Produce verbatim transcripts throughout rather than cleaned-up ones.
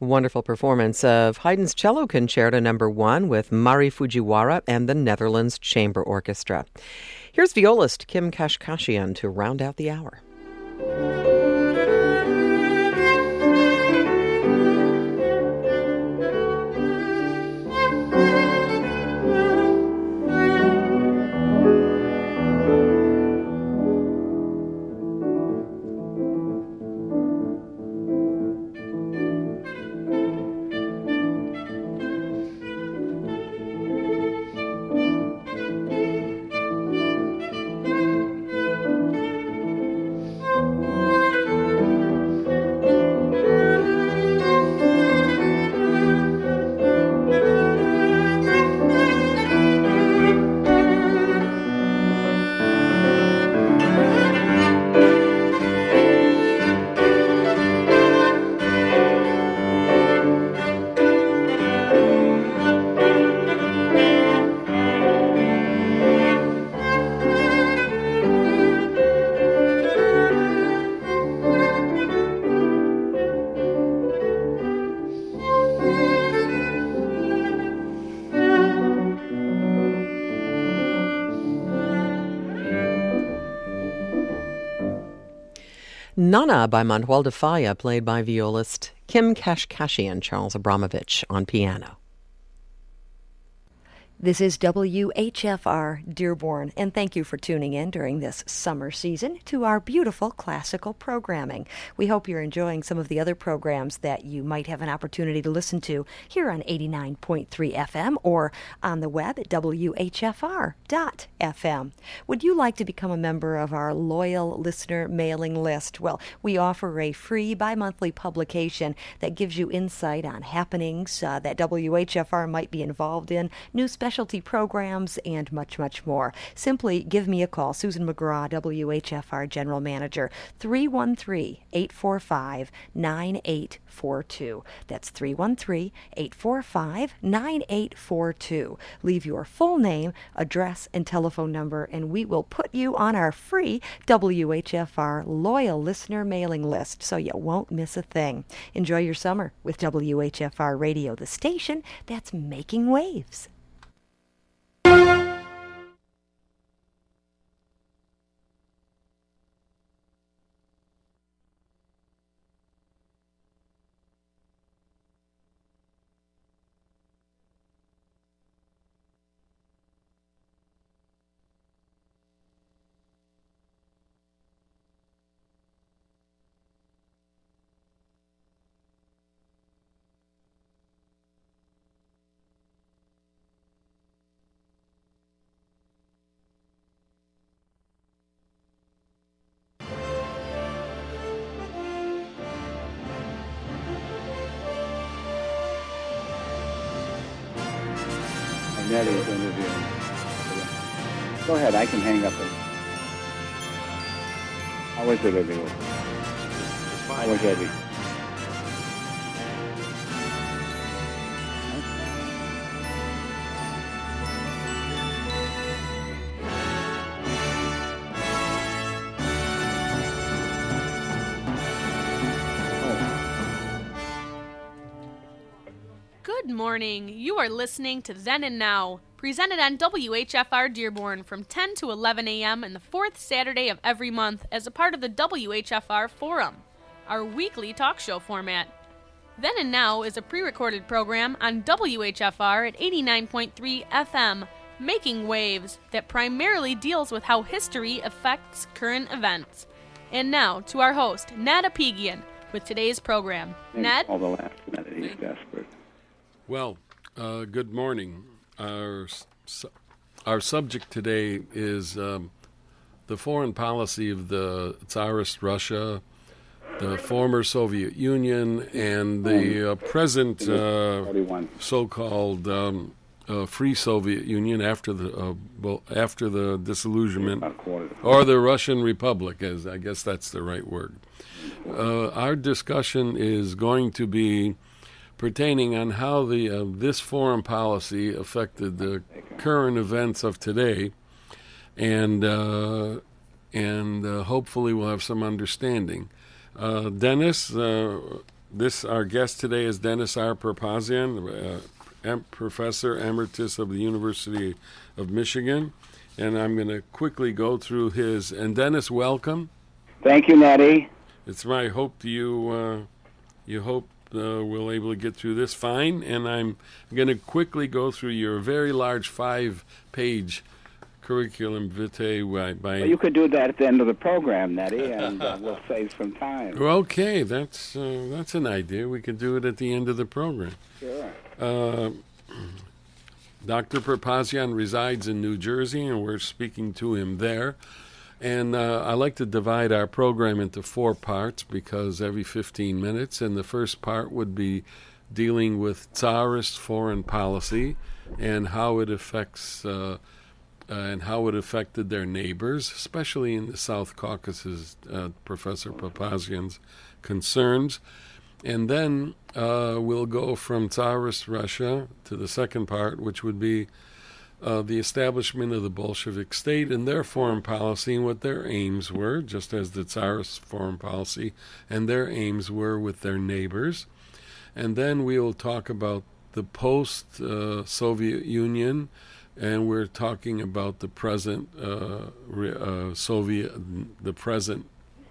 Wonderful performance of Haydn's Cello Concerto Number One with Mari Fujiwara and the Netherlands Chamber Orchestra. Here's violist Kim Kashkashian to round out the hour. Nana by Manuel de Falla, played by violist Kim Kashkashian, Charles Abramovich on piano. This is W H F R Dearborn, and thank you for tuning in during this summer season to our beautiful classical programming. We hope you're enjoying some of the other programs that you might have an opportunity to listen to here on eighty-nine point three F M or on the web at W H F R dot F M. Would you like to become a member of our loyal listener mailing list? Well, we offer a free bi-monthly publication that gives you insight on happenings uh, that W H F R might be involved in, new specialty programs, and much, much more. Simply give me a call. Susan McGraw, W H F R General Manager, three one three, eight four five, nine eight four two. That's three one three, eight four five, nine eight four two. Leave your full name, address, and telephone number, and we will put you on our free W H F R Loyal Listener mailing list so you won't miss a thing. Enjoy your summer with W H F R Radio, the station that's making waves. Nettie's interviewing. Go ahead, I can hang up it. How was it, everyone? How was Eddie? Good morning. You are listening to Then and Now, presented on W H F R Dearborn from ten to eleven a.m. on the fourth Saturday of every month as a part of the W H F R Forum, our weekly talk show format. Then and Now is a pre-recorded program on W H F R at eighty-nine point three F M, Making Waves, that primarily deals with how history affects current events. And now to our host, Ned Apigian, with today's program. Ned? All the last minute, he's desperate. Well, uh, good morning. Our su- our subject today is um, the foreign policy of the Tsarist Russia, the former Soviet Union, and the uh, present uh, so-called um, uh, Free Soviet Union after the uh, well, after the disillusionment, or the Russian Republic, as I guess that's the right word. Uh, our discussion is going to be pertaining on how the uh, this foreign policy affected the current events of today, and uh, and uh, hopefully we'll have some understanding. Uh, Dennis, uh, this our guest today is Dennis R. Papazian, uh, em- Professor Emeritus of the University of Michigan. And I'm going to quickly go through his. And Dennis, welcome. Thank you, Nettie. It's my hope that you uh, you hope uh, we'll able to get through this fine. And I'm going to quickly go through your very large five-page curriculum vitae by. by Well, you could do that at the end of the program, Nettie, and uh, we'll save some time. Okay, that's uh, that's an idea. We could do it at the end of the program. Sure. Uh, Doctor Papazian resides in New Jersey, and we're speaking to him there. And uh, I like to divide our program into four parts because every fifteen minutes, and the first part would be dealing with Tsarist foreign policy and how it affects uh, uh, and how it affected their neighbors, especially in the South Caucasus, uh, Professor Papazian's concerns. And then uh, we'll go from Tsarist Russia to the second part, which would be uh, the establishment of the Bolshevik state and their foreign policy and what their aims were, just as the Tsarist foreign policy and their aims were with their neighbors. And then we will talk about the post-Soviet uh, Union, and we're talking about the present uh, uh, Soviet, the present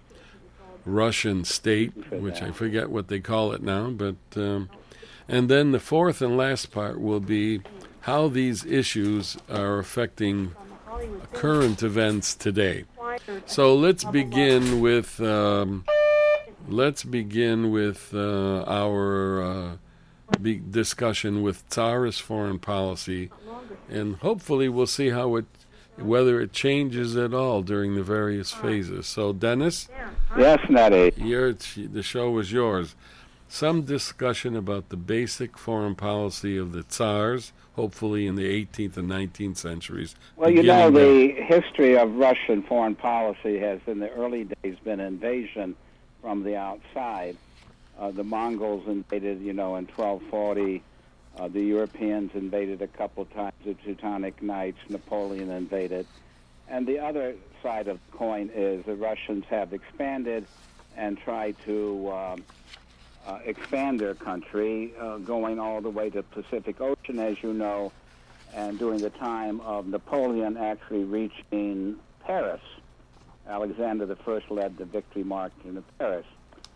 Russian state, which I forget what they call it now, but um, and then the fourth and last part will be how these issues are affecting current events today. So let's begin with um, let's begin with uh, our uh, be discussion with Tsarist foreign policy, and hopefully we'll see how it whether it changes at all during the various phases. So, Dennis? Yes, Nettie. Your, the show is yours. Some discussion about the basic foreign policy of the Tsars, hopefully in the eighteenth and nineteenth centuries. Well, you know, the history of Russian foreign policy has, in the early days, been invasion from the outside. Uh, the Mongols invaded, you know, in twelve forty. Uh, the Europeans invaded a couple times, the Teutonic Knights, Napoleon invaded. And the other side of the coin is the Russians have expanded and tried to um, uh, expand their country, uh, going all the way to the Pacific Ocean, as you know, and during the time of Napoleon actually reaching Paris. Alexander the First led the victory march into Paris.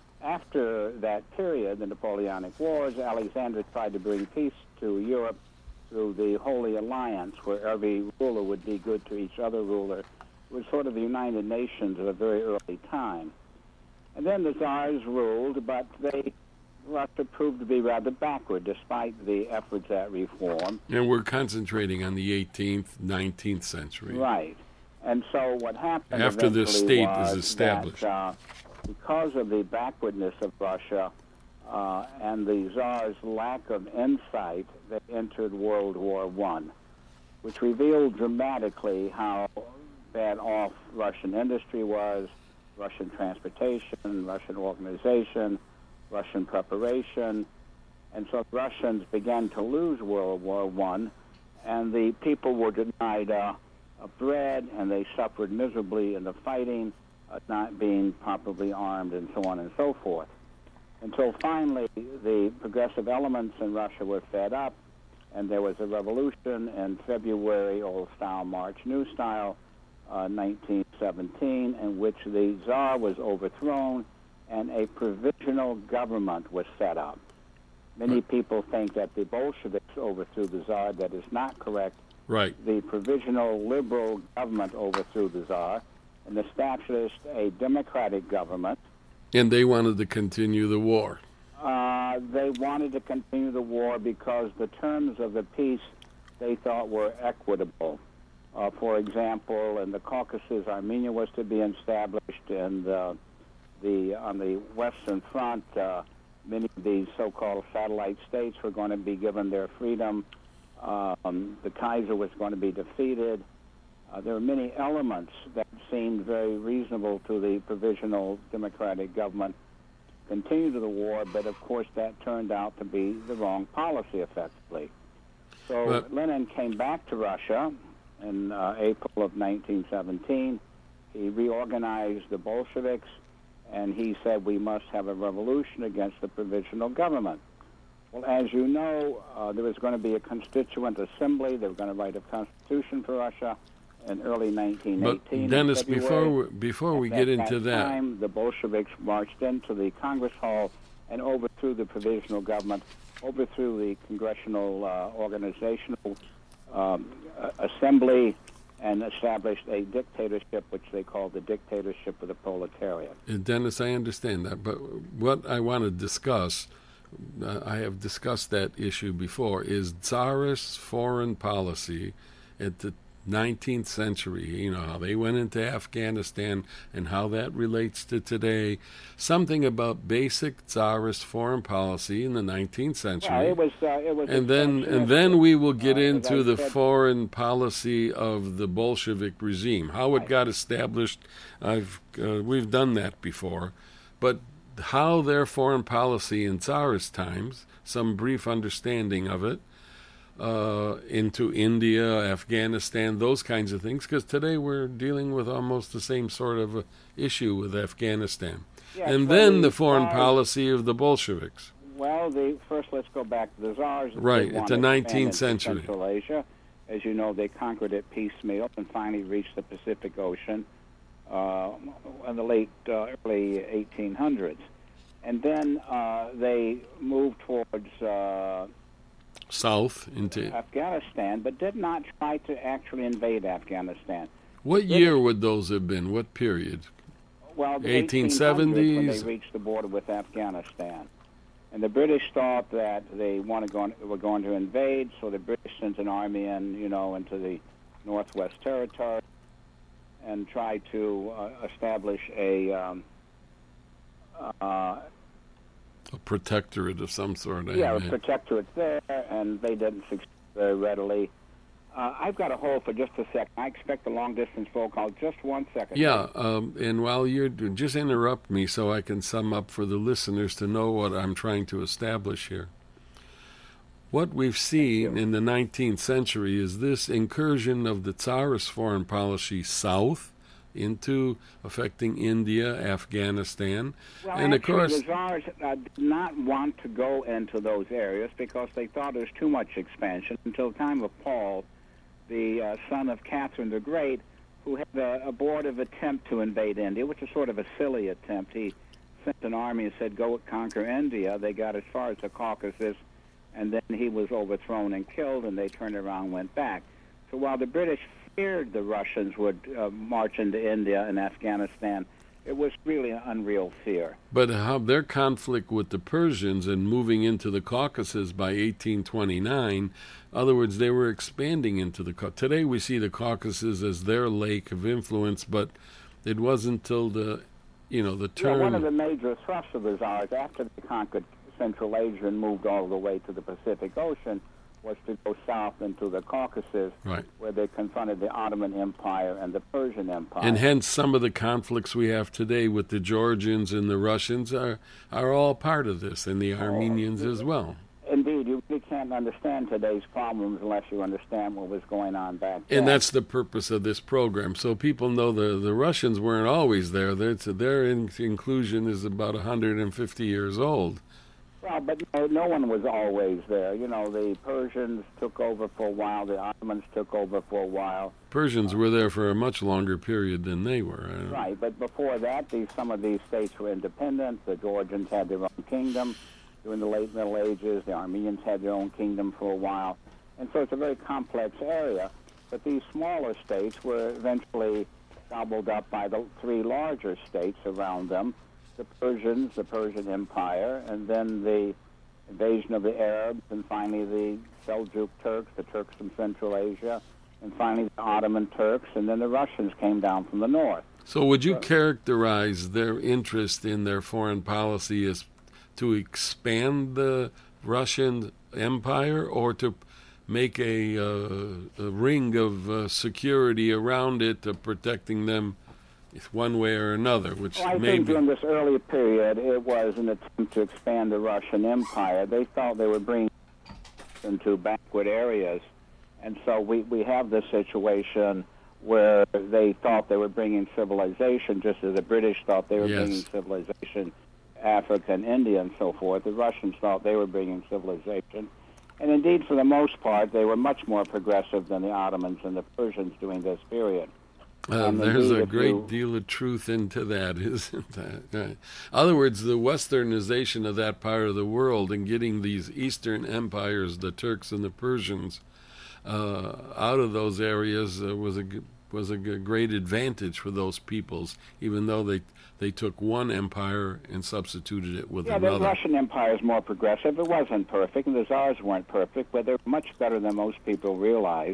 After that period, the Napoleonic Wars, Alexander tried to bring peace to Europe through the Holy Alliance, where every ruler would be good to each other ruler. It was sort of the United Nations at a very early time. And then the Tsars ruled, but they Russia proved to be rather backward, despite the efforts at reform. And we're concentrating on the eighteenth, nineteenth century. Right. And so what happened after the state was is established. That, uh, because of the backwardness of Russia uh, and the Tsar's lack of insight, they entered World War One, which revealed dramatically how bad off Russian industry was, Russian transportation, Russian organization, Russian preparation. And so Russians began to lose World War One, and the people were denied uh, bread, and they suffered miserably in the fighting, Uh, not being properly armed, and so on and so forth. Until finally, the progressive elements in Russia were fed up, and there was a revolution in February, old style, March, new style, uh, nineteen seventeen, in which the Tsar was overthrown and a provisional government was set up. Many people think that the Bolsheviks overthrew the Tsar. That is not correct. Right. The provisional liberal government overthrew the Tsar and established a democratic government. And they wanted to continue the war. Uh, they wanted to continue the war because the terms of the peace they thought were equitable. Uh, for example, in the Caucasus, Armenia was to be established, and the, the on the Western Front, uh, many of these so-called satellite states were going to be given their freedom. Um, the Kaiser was going to be defeated. Uh, there were many elements that seemed very reasonable to the provisional democratic government continue to the war, but of course that turned out to be the wrong policy effectively. So but, Lenin came back to Russia in uh, April of nineteen seventeen. He reorganized the Bolsheviks, and he said we must have a revolution against the provisional government. Well, as you know, uh, there was going to be a constituent assembly. They were going to write a constitution for Russia in early nineteen eighteen. But Dennis, February. before we, before we At get that, into that that, time, the Bolsheviks marched into the Congress Hall and overthrew the provisional government, overthrew the congressional uh, organizational um, uh, assembly, and established a dictatorship, which they called the dictatorship of the proletariat. Uh, Dennis, I understand that, but what I want to discuss, uh, I have discussed that issue before, is Tsarist foreign policy at the nineteenth century. You know, how they went into Afghanistan and how that relates to today. Something about basic Tsarist foreign policy in the nineteenth century. Well, it was, uh, it was and then and then we will get uh, into the said, foreign policy of the Bolshevik regime, how it right. got established. I've uh, we've done that before, but how their foreign policy in Tsarist times, some brief understanding of it, uh, into India, Afghanistan, those kinds of things, because today we're dealing with almost the same sort of uh, issue with Afghanistan. Yes, and well, then the foreign Tsars, policy of the Bolsheviks. Well, the, first let's go back to the Tsars. Right, at the nineteenth century. Central Asia. As you know, they conquered it piecemeal and finally reached the Pacific Ocean uh, in the late, uh, early eighteen hundreds. And then uh, they moved towards uh, south into Afghanistan, but did not try to actually invade Afghanistan. What year would those have been? What period? Well, the eighteen seventies when they reached the border with Afghanistan. And the British thought that they want to go, were going to invade, so the British sent an army in, you know, into the Northwest Territory and tried to uh, establish a um, uh, a protectorate of some sort. Yeah, a protectorate there, and they didn't succeed very readily. Uh, I've got to hold for just a second. I expect the long-distance phone call. Just one second. Yeah, um, and while you're doing, just interrupt me so I can sum up for the listeners to know what I'm trying to establish here. What we've seen in the nineteenth century is this incursion of the Tsarist foreign policy south into affecting India, Afghanistan, well, and actually, of course the Tsars uh, did not want to go into those areas because they thought there was too much expansion until the time of Paul, the uh, son of Catherine the Great, who had a abortive attempt to invade India, which is sort of a silly attempt. He sent an army and said, go conquer India. They got as far as the Caucasus, and then he was overthrown and killed, and they turned around and went back. So while the British feared the Russians would uh, march into India and Afghanistan, it was really an unreal fear. But how their conflict with the Persians and moving into the Caucasus by eighteen twenty-nine, in other words, they were expanding into the Caucasus. Today we see the Caucasus as their lake of influence, but it wasn't until the, you know, the turn... Yeah, one of the major thrusts of the Tsars after they conquered Central Asia and moved all the way to the Pacific Ocean was to go south into the Caucasus, right, where they confronted the Ottoman Empire and the Persian Empire. And hence some of the conflicts we have today with the Georgians and the Russians are, are all part of this, and the Armenians oh, as well. Indeed, you really can't understand today's problems unless you understand what was going on back then. And that's the purpose of this program. So people know the, the Russians weren't always there. Their, their in, inclusion is about one hundred fifty years old. Well, but no, no one was always there. You know, the Persians took over for a while. The Ottomans took over for a while. Persians were there for a much longer period than they were. Right, but before that, these, some of these states were independent. The Georgians had their own kingdom during the late Middle Ages. The Armenians had their own kingdom for a while. And so it's a very complex area. But these smaller states were eventually gobbled up by the three larger states around them. The Persians, the Persian Empire, and then the invasion of the Arabs, and finally the Seljuk Turks, the Turks from Central Asia, and finally the Ottoman Turks, and then the Russians came down from the north. So would you so, characterize their interest in their foreign policy as to expand the Russian Empire or to make a, uh, a ring of uh, security around it, uh, protecting them one way or another, which well, I may think be... during this early period, it was an attempt to expand the Russian Empire. They felt they were bringing into backward areas. And so we, we have this situation where they thought they were bringing civilization, just as the British thought they were Yes. bringing civilization, Africa and India and so forth. The Russians thought they were bringing civilization. And indeed, for the most part, they were much more progressive than the Ottomans and the Persians during this period. Uh, Um, there's indeed, a if great you- deal of truth into that, isn't that? Right. In other words, the westernization of that part of the world and getting these eastern empires, the Turks and the Persians, uh, out of those areas uh, was a g- was a g- great advantage for those peoples, even though they they took one empire and substituted it with Yeah, the another. Russian Empire is more progressive. It wasn't perfect, and the Tsars weren't perfect, but they're much better than most people realize.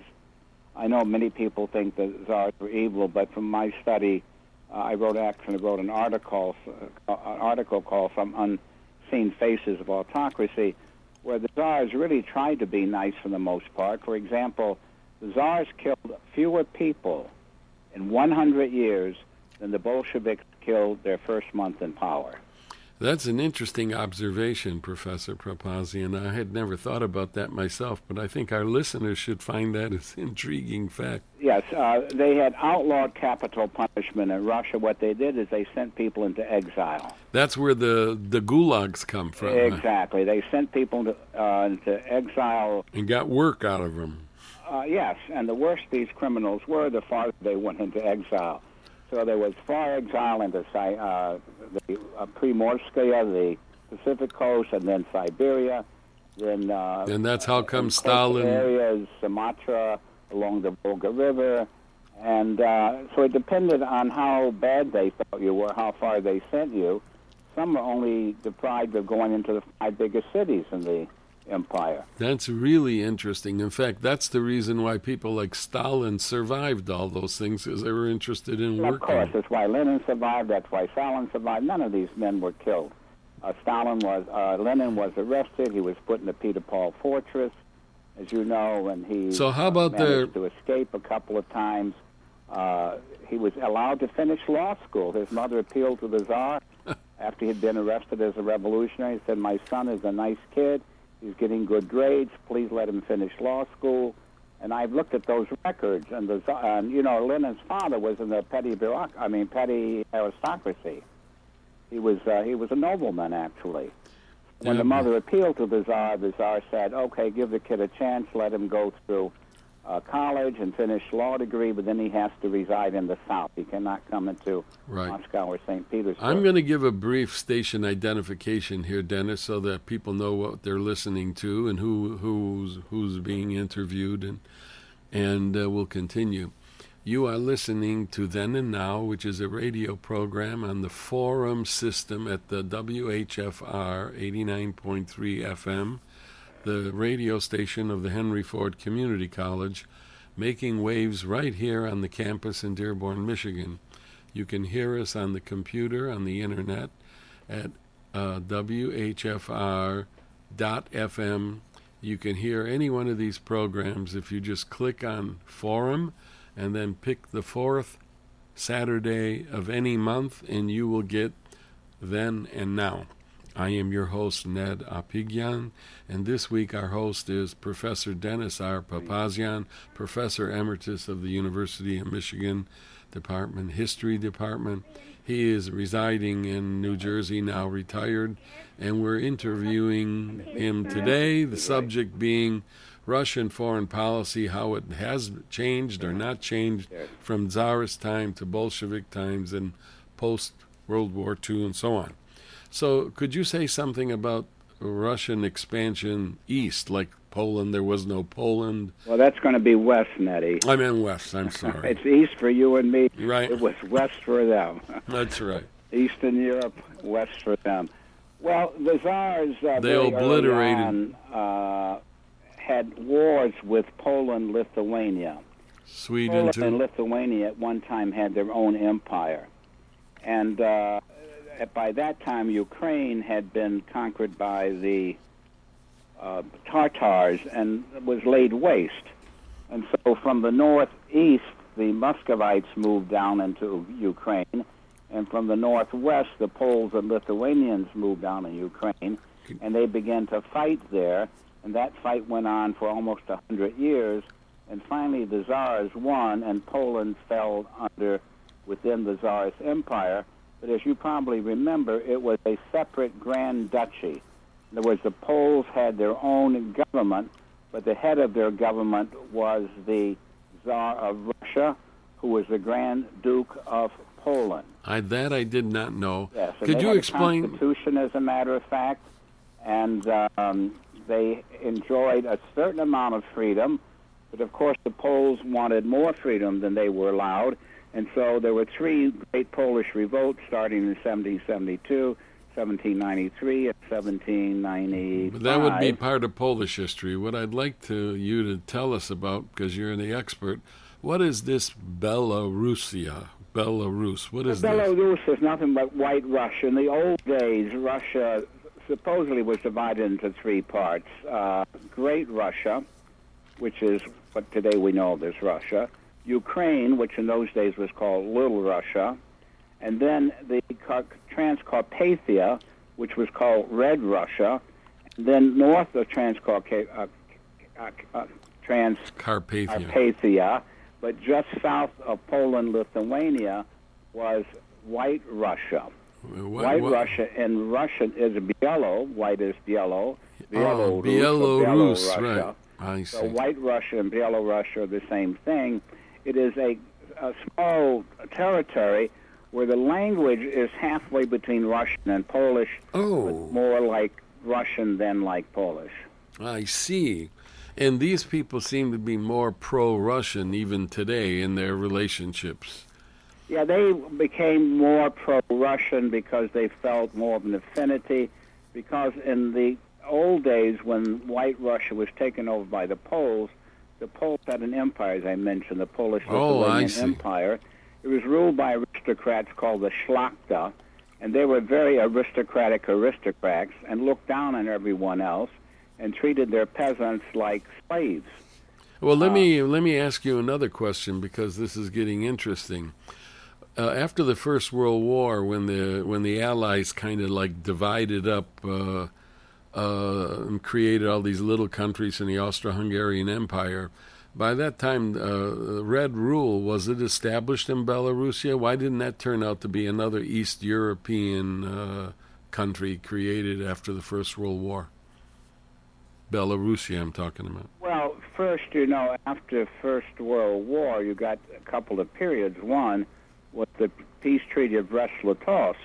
I know many people think the Tsars were evil, but from my study, uh, I wrote actually wrote an article, uh, an article called "Some Unseen Faces of Autocracy," where the Tsars really tried to be nice for the most part. For example, the Tsars killed fewer people in one hundred years than the Bolsheviks killed their first month in power. That's an interesting observation, Professor Papazian. I had never thought about that myself, but I think our listeners should find that as an intriguing fact. Yes, uh, they had outlawed capital punishment in Russia. What they did is they sent people into exile. That's where the, the gulags come from. huh? Exactly. They sent people into, uh, into exile. And got work out of them. Uh, yes, and the worse these criminals were, the farther they went into exile. So there was far exile into Si- uh, the uh, Primorskaya, the Pacific coast, and then Siberia. Then uh, And that's how in come coastal Stalin... areas, Sumatra, along the Volga River. And uh, so it depended on how bad they thought you were, how far they sent you. Some were only deprived of going into the five biggest cities in the empire. That's really interesting. In fact, that's the reason why people like Stalin survived all those things, because they were interested in Of working. course, that's why Lenin survived. That's why Stalin survived. None of these men were killed. Uh, Stalin was, uh, Lenin was arrested. He was put in the Peter Paul Fortress, as you know, and he So how about managed the- to escape a couple of times. Uh, he was allowed to finish law school. His mother appealed to the Tsar after he'd been arrested as a revolutionary. He said, "My son is a nice kid. He's getting good grades. Please let him finish law school." And I've looked at those records, and the Tsar- and you know, Lenin's father was in the petty bureauc- I mean, petty aristocracy. He was uh, he was a nobleman, actually. When Yeah. the mother appealed to the Tsar, the Tsar said, "Okay, give the kid a chance. Let him go through uh, college and finish law degree, but then he has to reside in the South. He cannot come into Right. Moscow or Saint Petersburg." I'm going to give a brief station identification here, Dennis, so that people know what they're listening to and who who's who's being interviewed, and and uh, we'll continue. You are listening to Then and Now, which is a radio program on the Forum system at the W H F R eighty-nine point three F M, the radio station of the Henry Ford Community College, making waves right here on the campus in Dearborn, Michigan. You can hear us on the computer, on the internet, at uh, W H F R dot F M. You can hear any one of these programs if you just click on Forum and then pick the fourth Saturday of any month, and you will get Then and Now. I am your host, Ned Apigyan, and this week our host is Professor Dennis R. Papazian, Professor Emeritus of the University of Michigan Department, History Department. He is residing in New Jersey, now retired, and we're interviewing him today, the subject being Russian foreign policy, how it has changed or not changed from Tsarist time to Bolshevik times and post-World War Two and so on. So could you say something about Russian expansion east, like Poland? There was no Poland. Well, that's going to be west, Nettie. I meant west, I'm sorry. It's east for you and me. Right. It was west for them. That's right. Eastern Europe, west for them. Well, the Tsars uh, They very obliterated- early on, uh, had wars with Poland, Lithuania. Sweden, Poland and too. Lithuania at one time had their own empire. And uh, by that time, Ukraine had been conquered by the uh, Tartars and was laid waste. And so from the northeast, the Muscovites moved down into Ukraine. And from the northwest, the Poles and Lithuanians moved down in Ukraine. And they began to fight there. And that fight went on for almost a hundred years And finally, the Tsars won, and Poland fell under within the Tsarist Empire. But as you probably remember, it was a separate Grand Duchy. In other words, the Poles had their own government, but the head of their government was the Tsar of Russia, who was the Grand Duke of Poland. I, that I did not know. Yes, and Could they you had explain? a constitution, as a matter of fact, and um, they enjoyed a certain amount of freedom, but of course the Poles wanted more freedom than they were allowed, and so there were three great Polish revolts starting in seventeen seventy-two, seventeen ninety-three, and seventeen ninety-five. That would be part of Polish history. What I'd like to you to tell us about, because you're the expert, what is this Belarusia? Belarus. What is Belarus this? is nothing but White Russia. In the old days, Russia supposedly was divided into three parts. Uh, Great Russia, which is what today we know of as Russia. Ukraine, which in those days was called Little Russia. And then the Transcarpathia, which was called Red Russia. And then north of Transcarpathia, uh, uh, uh, Transcarpathia, Carpathia. but just south of Poland, Lithuania, was White Russia. What, White what? Russia in Russian is Bielo. White is Bielo. Oh, Bielorus, Belarus, Russia. right. I see. So White Russia and Bielorussia are the same thing. It is a, a small territory where the language is halfway between Russian and Polish, Oh. but more like Russian than like Polish. I see. And these people seem to be more pro-Russian even today in their relationships. Yeah, they became more pro-Russian because they felt more of an affinity, because in the old days when White Russia was taken over by the Poles, the Poles had an empire, as I mentioned, the Oh, I Polish-Lithuanian see. Empire. It was ruled by aristocrats called the Szlachta, and they were very aristocratic aristocrats and looked down on everyone else and treated their peasants like slaves. Well, let me let me ask you another question, because this is getting interesting. Uh, after the First World War, when the when the Allies kind of like divided up uh, uh, and created all these little countries in the Austro-Hungarian Empire, by that time, uh, Red Rule, was it established in Belarusia? Why didn't that turn out to be another East European uh, country created after the First World War? Belarusia, I'm talking about. Well, first, you know, after First World War, you got a couple of periods. One was the peace treaty of Brest-Litovsk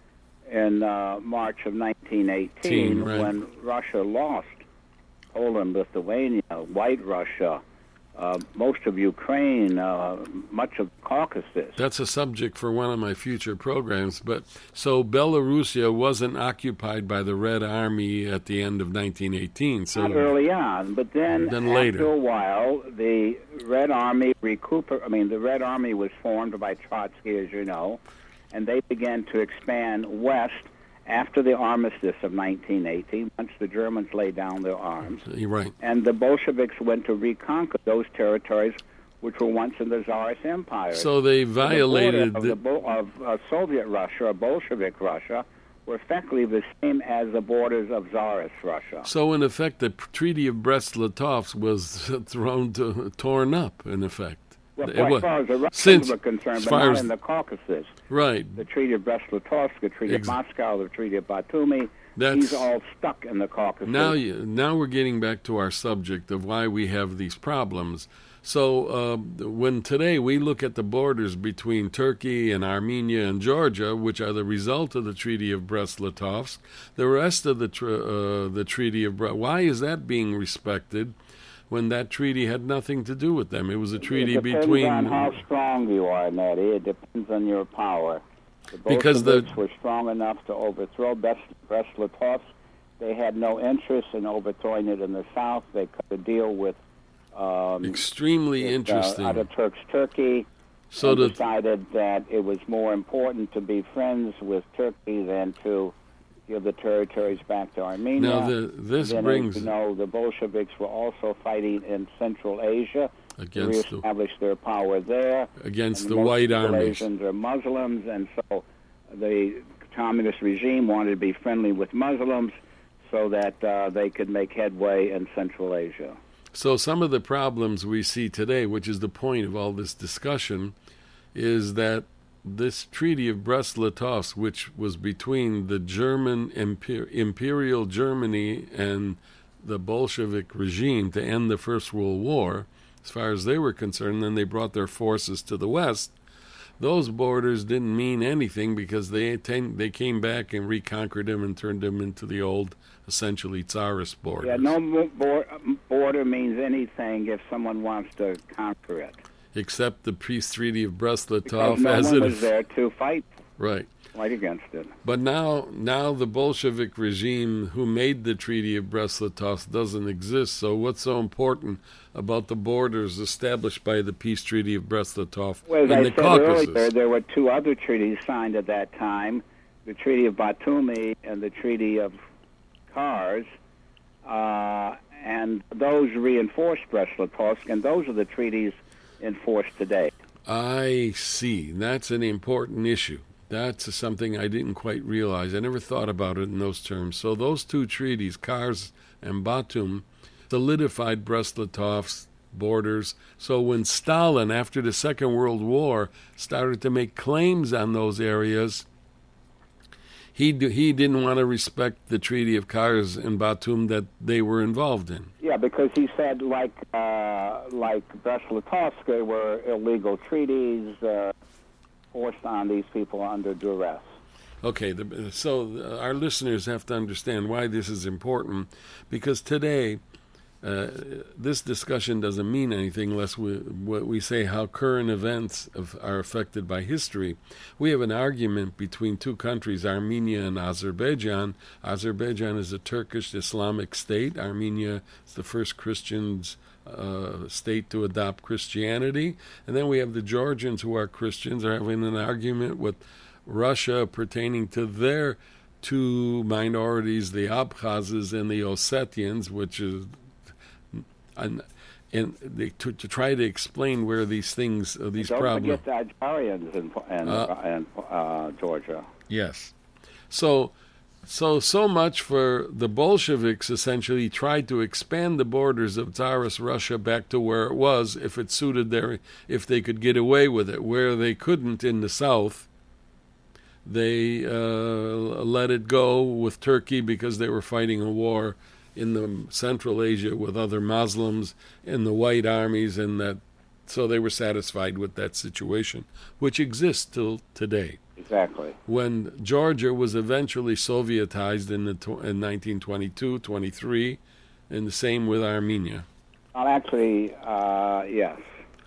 in uh, March of nineteen eighteen, Right. when Russia lost Poland, Lithuania, White Russia, uh, most of Ukraine, uh, much of Caucasus. That's a subject for one of my future programs. But so Belarusia wasn't occupied by the Red Army at the end of nineteen eighteen. So Not early on, but then, Then after later. a while, the Red Army recuper. I mean, the Red Army was formed by Trotsky, as you know, and they began to expand west after the armistice of nineteen eighteen, once the Germans laid down their arms. you're right. And the Bolsheviks went to reconquer those territories which were once in the Tsarist Empire. So they The border violated of, the, the, Bo- of uh, Soviet Russia, or Bolshevik Russia, were effectively the same as the borders of Tsarist Russia. So in effect, the Treaty of Brest-Litovsk was thrown to, torn up. In effect, Well, It as was- far as the Russians since- were concerned, as but far not as- in the Caucasus. right? The Treaty of Brest-Litovsk, the Treaty Ex- of Moscow, the Treaty of Batumi, That's- these all stuck in the Caucasus. Now, you, now we're getting back to our subject of why we have these problems. So uh, when today we look at the borders between Turkey and Armenia and Georgia, which are the result of the Treaty of Brest-Litovsk, the rest of the tr- uh, the Treaty of Brest, why is that being respected when that treaty had nothing to do with them? It was a treaty it depends between on how strong you are, Nettie. It depends on your power. The Because the- Bolsheviks were strong enough to overthrow Brest- Brest-Litovsk. They had no interest in overthrowing it in the south. They cut a deal with um, extremely with, interesting. Uh, Ataturk's Turkey, So and the decided that it was more important to be friends with Turkey than to give the territories back to Armenia. now the, this then, brings as you know, the Bolsheviks were also fighting in Central Asia to against the, reestablish their power there. against And the most white Central armies. Asians are Muslims, and so the communist regime wanted to be friendly with Muslims so that uh, they could make headway in Central Asia. So some of the problems we see today, which is the point of all this discussion, is that this Treaty of Brest-Litovsk, which was between the German imper- Imperial Germany and the Bolshevik regime to end the First World War, as far as they were concerned, then they brought their forces to the west. Those borders didn't mean anything because they attained, they came back and reconquered them and turned them into the old, essentially Tsarist borders. Yeah, no bo- border means anything if someone wants to conquer it. Except the Peace Treaty of Brest-Litovsk, Because no as one it was there to fight, right. fight against it. But now, now the Bolshevik regime who made the Treaty of Brest-Litovsk doesn't exist. So what's so important about the borders established by the Peace Treaty of Brest-Litovsk Well, as in I the said Caucasus? earlier, there were two other treaties signed at that time, the Treaty of Batumi and the Treaty of Kars, uh, and those reinforced Brest-Litovsk, and those are the treaties in force today. I see. That's an important issue. That's something I didn't quite realize. I never thought about it in those terms. So those two treaties, Kars and Batum, solidified Brest-Litovsk's borders. So when Stalin, after the Second World War, started to make claims on those areas, he do, he didn't want to respect the Treaty of Kars and Batum that they were involved in. Yeah, because he said, like uh, like Brest-Litovsk, they were illegal treaties uh, forced on these people under duress. Okay, the, so our listeners have to understand why this is important, because today uh, this discussion doesn't mean anything unless we, what we say how current events of, are affected by history. We have an argument between two countries, Armenia and Azerbaijan. Azerbaijan is a Turkish Islamic state. Armenia is the first Christians Uh, state to adopt Christianity. And then we have the Georgians, who are Christians, are having an argument with Russia pertaining to their two minorities, the Abkhazes and the Ossetians, which is and, and they, to, to try to explain where these things, uh, these Don't problems. forget the Adjarians in, in, Uh, in uh, Georgia. Yes. So So, so much for the Bolsheviks essentially tried to expand the borders of Tsarist Russia back to where it was if it suited their, if they could get away with it. Where they couldn't in the south, they uh, let it go with Turkey because they were fighting a war in the Central Asia with other Muslims and the white armies, and that, so they were satisfied with that situation, which exists till today. Exactly. When Georgia was eventually Sovietized in, the tw- in nineteen twenty-two, twenty-three, and the same with Armenia. Well, actually, uh, yes.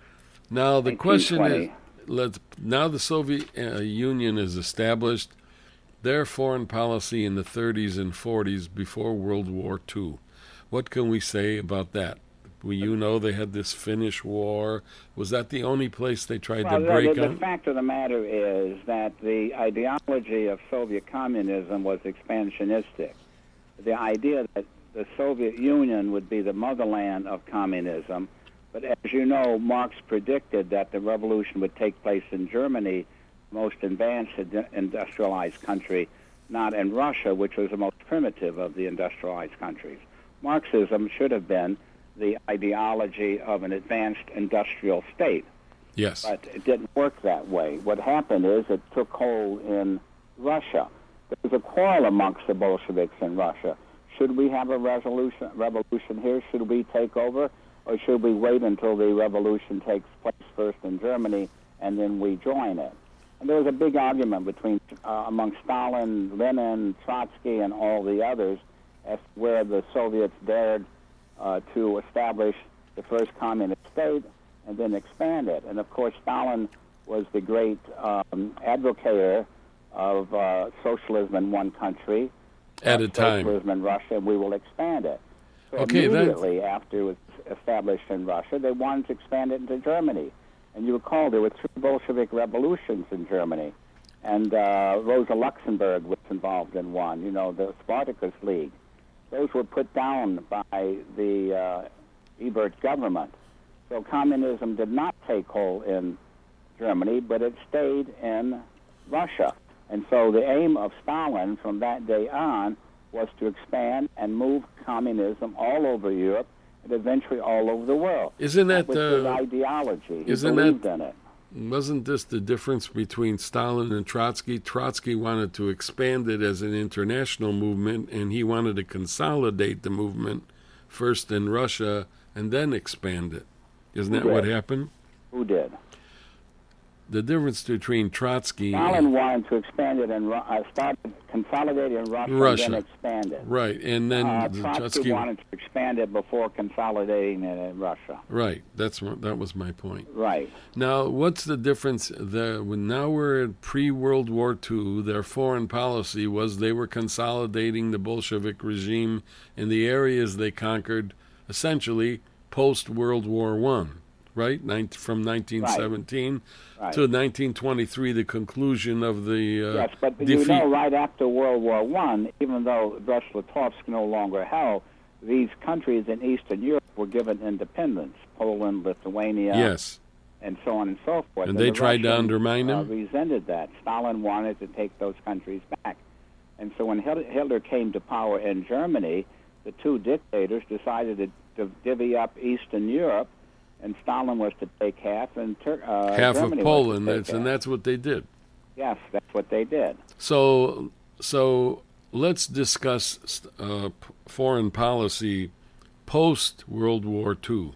Now the question is, nineteen twenty. let's, now the Soviet uh, Union is established, their foreign policy in the thirties and forties before World War Two. What can we say about that? Well, you know, they had this Finnish war. Was that the only place they tried well, to break the, the, on? the fact of the matter is that the ideology of Soviet communism was expansionistic. The idea that the Soviet Union would be the motherland of communism. But as you know, Marx predicted that the revolution would take place in Germany, most advanced industrialized country, not in Russia, which was the most primitive of the industrialized countries. Marxism should have been the ideology of an advanced industrial state. Yes. But it didn't work that way. What happened is it took hold in Russia. There was a quarrel amongst the Bolsheviks in Russia. Should we have a resolution, revolution here? Should we take over? Or should we wait until the revolution takes place first in Germany and then we join it? And there was a big argument between uh, among Stalin, Lenin, Trotsky, and all the others as to where the Soviets dared Uh, to establish the first communist state and then expand it. And of course, Stalin was the great um, advocator of uh, socialism in one country, At uh, a time. socialism in Russia, and we will expand it. So Okay, immediately after it was established in Russia, they wanted to expand it into Germany. And you recall there were three Bolshevik revolutions in Germany, and uh, Rosa Luxemburg was involved in one. You know, the Spartacus League. Those were put down by the uh, Ebert government. So communism did not take hold in Germany, but it stayed in Russia. And so the aim of Stalin from that day on was to expand and move communism all over Europe, but eventually all over the world. Isn't that, that was his uh, ideology? He isn't believed that- in it. Wasn't this the difference between Stalin and Trotsky? Trotsky wanted to expand it as an international movement, and he wanted to consolidate the movement first in Russia and then expand it. Isn't that Who what did? happened? Who did? The difference between Trotsky Stalin and... wanted to expand it and Ru- uh, started consolidating in Russia, Russia. and then expand it. Right, and then Uh, the Trotsky Trotsky... wanted to expand it before consolidating it in Russia. Right, that's what, that was my point. Right. Now, what's the difference? The, when now we're at pre-World War Two, their foreign policy was they were consolidating the Bolshevik regime in the areas they conquered, essentially post-World War One, right? Nin- from nineteen seventeen Right. to nineteen twenty-three, the conclusion of the uh, Yes, but defeat. you know, right after World War One, even though Brest-Litovsk no longer held, these countries in Eastern Europe were given independence: Poland, Lithuania, Yes, and so on and so forth. And they the tried to Russians, undermine uh, them? resented that. Stalin wanted to take those countries back. And so when Hit- Hitler came to power in Germany, the two dictators decided to, to divvy up Eastern Europe, and Stalin was to take half, and Tur- uh, half Germany of was Poland, to take that's, and half. that's what they did. Yes, that's what they did. So, so let's discuss uh, p- foreign policy post World War Two.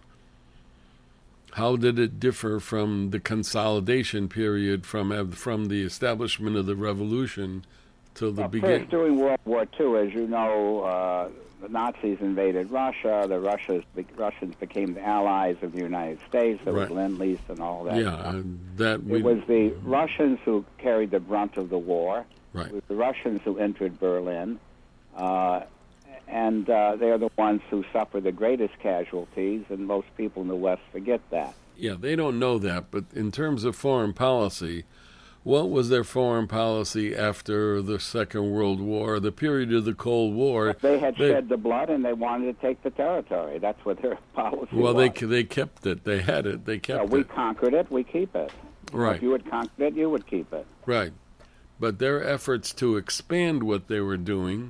How did it differ from the consolidation period from av- from the establishment of the revolution till the Well, beginning? first, during World War Two, as you know, uh, the Nazis invaded Russia. The Russians, be- Russians became the allies of the United States. There was Right. Lend-Lease and all that. Yeah, uh, that we It was the Russians who carried the brunt of the war. right. It was the Russians who entered Berlin. Uh, and uh, they're the ones who suffer the greatest casualties, and most people in the West forget that. Yeah, they don't know that, but in terms of foreign policy, what was their foreign policy after the Second World War, the period of the Cold War? They had shed the blood, and they wanted to take the territory. That's what their policy Well, was. they they kept it. They had it. They kept Uh, we it. conquered it, we keep it. Right. If you had conquered it, you would keep it. Right. But their efforts to expand what they were doing,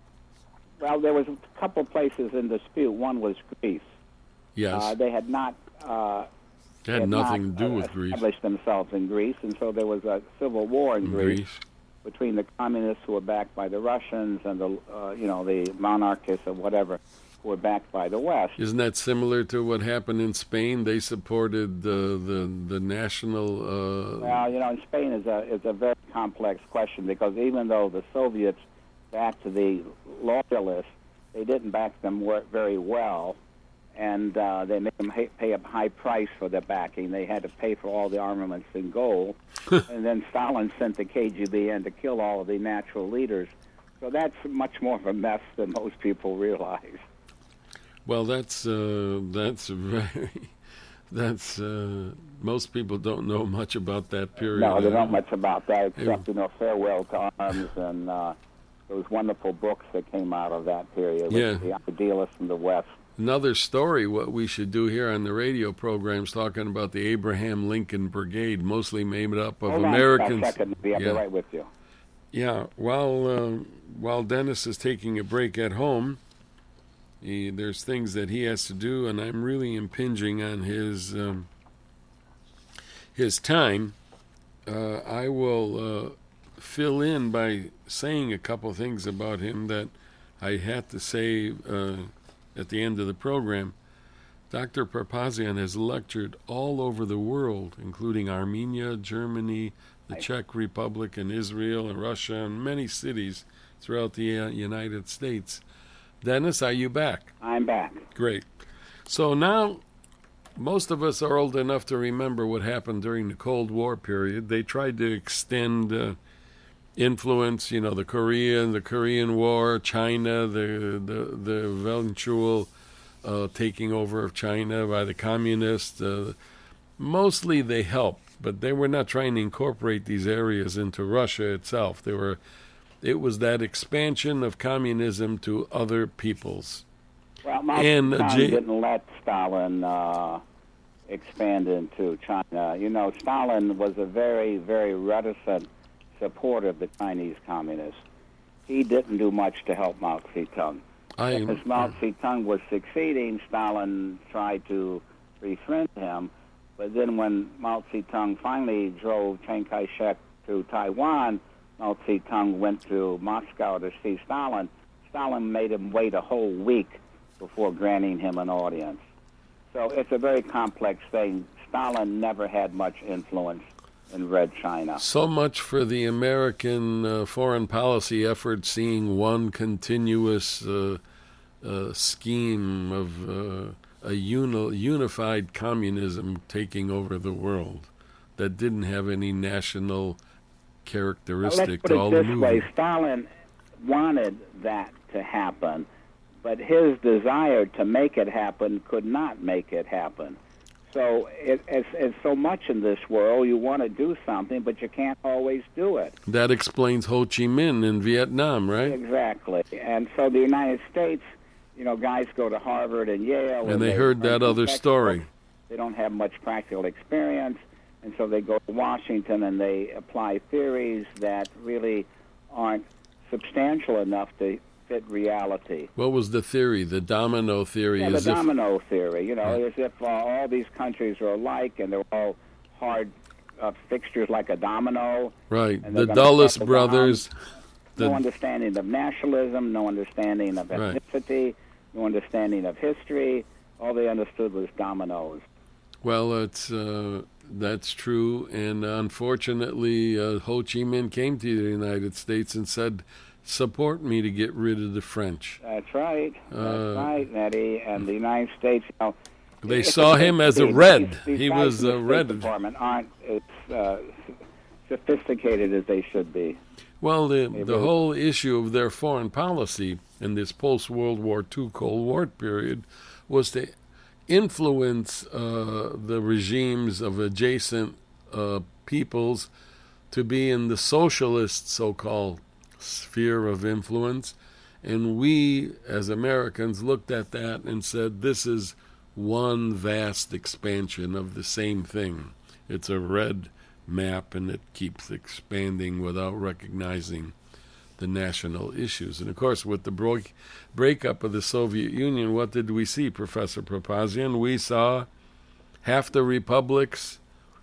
Well, there was a couple places in dispute. One was Greece. yes, Uh, they had not uh, it had had nothing not, to do uh, with Greece. established themselves in Greece, and so there was a civil war in In Greece, Greece. between the communists who were backed by the Russians and the uh, you know the monarchists or whatever who were backed by the West. Isn't that similar to what happened in Spain? They supported the the, the national. Uh, Well, you know, in Spain is a is a very complex question, because even though the Soviets backed the loyalists, they didn't back them wor- very well, and uh, they made them ha- pay a high price for their backing. They had to pay for all the armaments in gold, and then Stalin sent the K G B in to kill all of the natural leaders. So that's much more of a mess than most people realize. well, that's uh, that's very. That's uh, most people don't know much about that period. No, they Uh, don't much about that, except, you know, Farewell to Arms and uh, those wonderful books that came out of that period with Yeah. the idealists in the West. Another story, what we should do here on the radio programs, talking about the Abraham Lincoln Brigade, mostly made up of Hold Americans. on a second, I'll be Yeah. right with you. Yeah, while uh, while Dennis is taking a break at home, he, there's things that he has to do, and I'm really impinging on his um, his time. Uh, I will uh, fill in by saying a couple things about him that I had to say uh, at the end of the program. Doctor Papazian has lectured all over the world, including Armenia, Germany, the Czech Republic, and Israel, and Russia, and many cities throughout the uh, United States. Dennis, are you back? I'm back. Great. So now, most of us are old enough to remember what happened during the Cold War period. They tried to extend uh, influence, you know, the Korean, the Korean War, China, the the, the eventual uh, taking over of China by the communists. Uh, mostly they helped, but they were not trying to incorporate these areas into Russia itself. They were, it was that expansion of communism to other peoples. Well, Mao And, uh, Zedong J- didn't let Stalin uh, expand into China. You know, Stalin was a very, very reticent supporter of the Chinese communists. He didn't do much to help Mao Zedong. I, As Mao Zedong was succeeding, Stalin tried to befriend him. But then when Mao Zedong finally drove Chiang Kai-shek to Taiwan, Mao Zedong went to Moscow to see Stalin. Stalin made him wait a whole week before granting him an audience. So it's a very complex thing. Stalin never had much influence in Red China. So much for the American uh, foreign policy effort, seeing one continuous uh, uh, scheme of uh, a uni- unified communism taking over the world that didn't have any national characteristic Let's put to all it the this movement. way. Stalin wanted that to happen, but his desire to make it happen could not make it happen. So it, it's, it's so much in this world, you want to do something, but you can't always do it. That explains Ho Chi Minh in Vietnam, right? Exactly. And so the United States, you know, guys go to Harvard and Yale. And they heard that other story. They don't have much practical experience, and so they go to Washington and they apply theories that really aren't substantial enough to fit reality. What was the theory? The domino theory? Yeah, the as if, domino theory, you know, Yeah. as if uh, all these countries are alike and they're all hard uh, fixtures like a domino. right. and The they're gonna Dulles settle brothers. No The, understanding of nationalism, no understanding of Right. ethnicity, no understanding of history. All they understood was dominoes. well, it's uh, that's true, and unfortunately, uh, Ho Chi Minh came to the United States and said, "Support me to get rid of the French." That's right. That's Uh, right, Eddie. And the United States, you know, They it's saw a- him as a these- red. these- these He guys was in the a State red. Department aren't as uh, sophisticated as they should be. Well, the Maybe. the whole issue of their foreign policy in this post-World War Two Cold War period was to influence uh, the regimes of adjacent uh, peoples to be in the socialist so-called sphere of influence. And we, as Americans, looked at that and said, this is one vast expansion of the same thing. It's a red map, and it keeps expanding without recognizing the national issues. And, of course, with the break, breakup of the Soviet Union, what did we see, Professor Papazian? We saw half the republics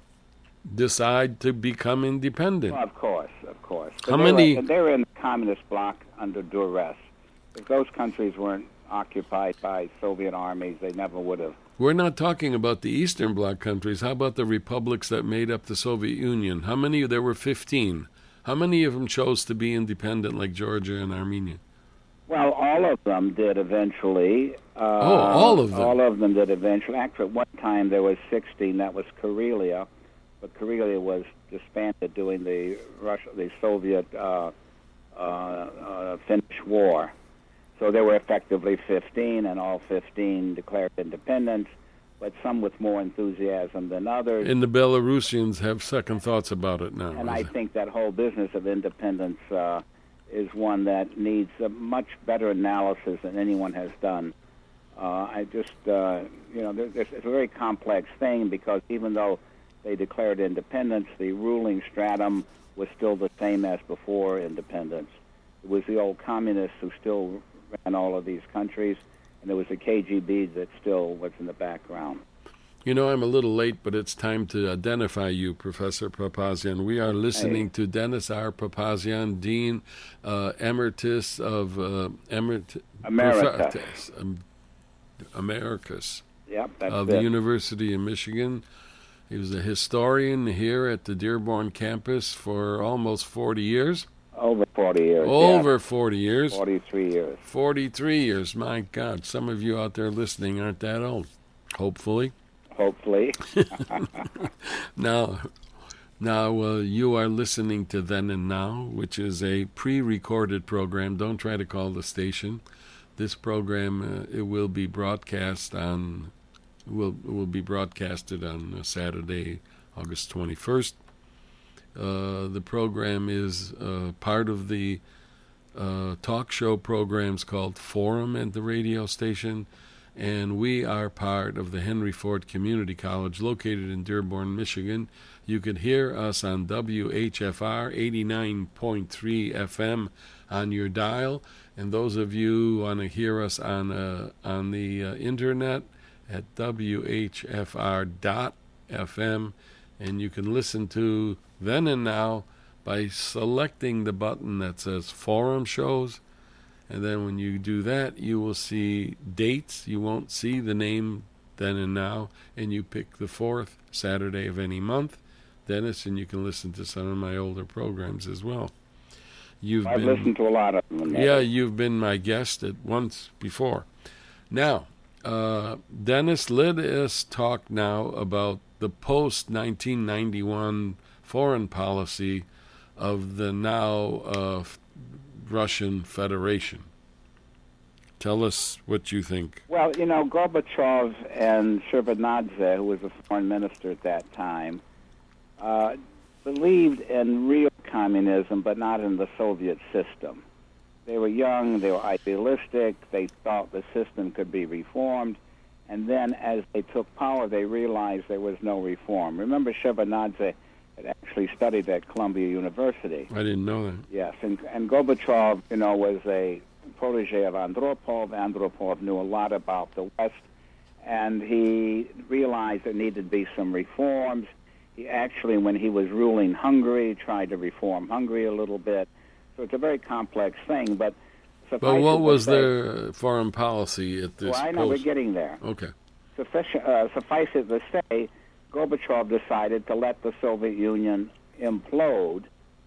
decide to become independent. Well, of course, of course. How they many- Were, they were in the communist bloc under duress. If those countries weren't occupied by Soviet armies, they never would have. We're not talking about the Eastern Bloc countries. How about the republics that made up the Soviet Union? How many? There were fifteen. How many of them chose to be independent, like Georgia and Armenia? Well, all of them did eventually. Uh, Oh, all of them. All of them did eventually. Actually, at one time there was sixteen. That was Karelia, but Karelia was disbanded during the Russia, the Soviet uh, uh, uh, Finnish War. So there were effectively fifteen, and all fifteen declared independence, but some with more enthusiasm than others. And the Belarusians have second thoughts about it now. And I is it? think that whole business of independence uh, is one that needs a much better analysis than anyone has done. Uh, I just, uh, you know, there, it's a very complex thing because even though they declared independence, the ruling stratum was still the same as before independence. It was the old communists who still ran all of these countries, and there was the K G B that still was in the background. You know, I'm a little late, but it's time to identify you, Professor Papazian. We are listening Hey. to Dennis R. Papazian, Dean uh, Emeritus of uh, Emerit- Emeritus. Prof- um, Americus Yep, that's of it. the University of Michigan. He was a historian here at the Dearborn campus for almost forty years. Over forty years. Over forty yeah. years. forty-three years. forty-three years. My God, some of you out there listening aren't that old, hopefully. Hopefully. Now, now uh, you are listening to Then and Now, which is a pre-recorded program. Don't try to call the station. This program uh, it will be broadcast on will will be broadcasted on uh, Saturday, August twenty-first. Uh, the program is uh, part of the uh, talk show programs called Forum at the radio station, and we are part of the Henry Ford Community College located in Dearborn, Michigan. You could hear us on W H F R eighty-nine point three F M on your dial, and those of you who want to hear us on uh, on the uh, internet at W H F R dot F M, and you can listen to Then and Now by selecting the button that says Forum Shows. And then when you do that, you will see dates. You won't see the name Then and Now, and you pick the fourth Saturday of any month, Dennis, and you can listen to some of my older programs as well. You've I've been, listened to a lot of them. Yeah, you've been my guest at once before. Now, uh, Dennis, let us talk now about the post nineteen ninety-one foreign policy of the now uh, Russian Federation. Tell us what you think. Well, you know, Gorbachev and Shevardnadze, who was a foreign minister at that time, uh, believed in real communism, but not in the Soviet system. They were young, they were idealistic, they thought the system could be reformed, and then as they took power, they realized there was no reform. Remember, Shevardnadze had actually studied at Columbia University. I didn't know that. Yes, and, and Gorbachev, you know, was a protege of Andropov. Andropov knew a lot about the West, and he realized there needed to be some reforms. He actually, when he was ruling Hungary, tried to reform Hungary a little bit. So it's a very complex thing, but... But what was say, their foreign policy at this Well, I know, post? we're getting there. Okay. Sufficient, uh, suffice it to say, Gorbachev decided to let the Soviet Union implode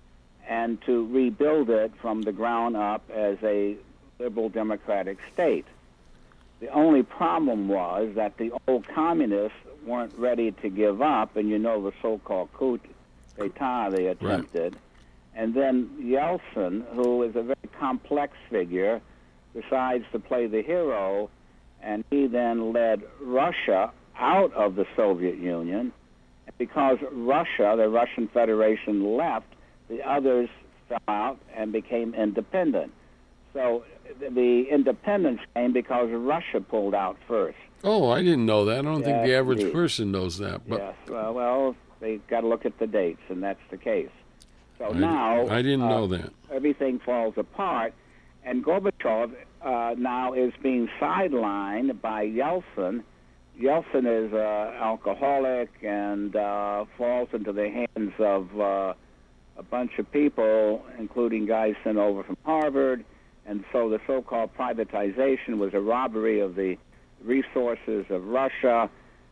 and to rebuild it from the ground up as a liberal democratic state. The only problem was that the old communists weren't ready to give up, and you know the so-called coup d'etat they attempted. Right. And then Yeltsin, who is a very complex figure, decides to play the hero, and he then led Russia out of the Soviet Union. Because Russia, the Russian Federation, left, the others fell out and became independent. So the independence came because Russia pulled out first. Oh, I didn't know that. I don't yes, think the average indeed. person knows that. But yes, well, well they got to look at the dates, and that's the case. So I now... I didn't uh, know that. Everything falls apart, and Gorbachev uh, now is being sidelined by Yeltsin. Yeltsin is uh, alcoholic and uh, falls into the hands of uh, a bunch of people, including guys sent over from Harvard, and so the so-called privatization was a robbery of the resources of Russia.